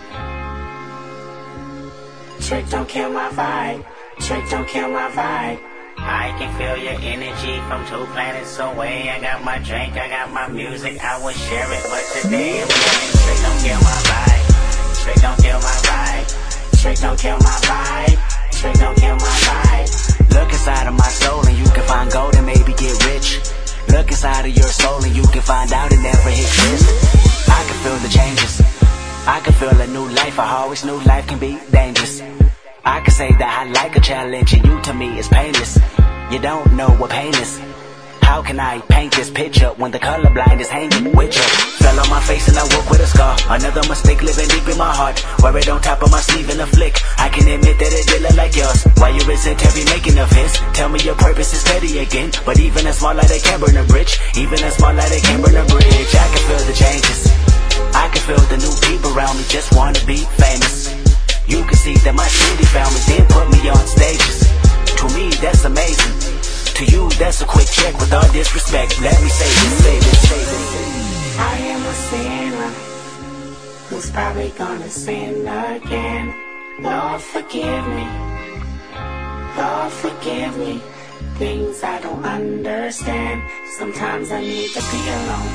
Trick, don't kill my vibe. Trick, don't kill my vibe. I can feel your energy from 2 planets away. I got my drink, I got my music, I would share it, but today I'm saying Trick, don't kill my vibe. Trick, don't kill my vibe. Trick, don't kill my vibe. Trick, don't kill my vibe. Look inside of my soul and you can find gold and maybe get rich. Look inside of your soul and you can find out it never hit Chris. I can feel the changes. I can feel a new life. I always knew life can be dangerous. I can say that I like a challenge and you to me is painless. You don't know what pain is. How can I paint this picture when the colorblind is hanging with you? Fell on my face and I woke with a scar. Another mistake living deep in my heart. Wear it on top of my sleeve in a flick. I can admit that it did look like yours. Why you resent every making of his? Tell me your purpose is steady again. But even a small light, they can burn a bridge. Even a small light, they can burn a bridge. I can feel the changes. I can feel the new people around me just wanna be famous. You can see that my city found me, then put me on stages. To me, that's amazing. To you, that's a quick check with all disrespect. Let me say this, say this, say this. I am a sinner who's probably gonna sin again. Lord, forgive me. Lord, forgive me. Things I don't understand. Sometimes I need to be alone.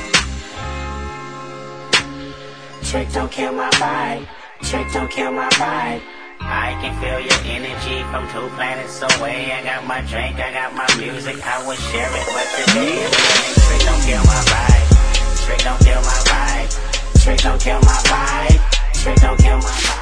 Trick, don't kill my vibe. Trick, don't kill my vibe. I can feel your energy from 2 planets away. I got my drink, I got my music, I will share it, but today is winning. Trick, don't kill my vibe. Trick, don't kill my vibe. Trick, don't kill my vibe. Trick, don't kill my vibe.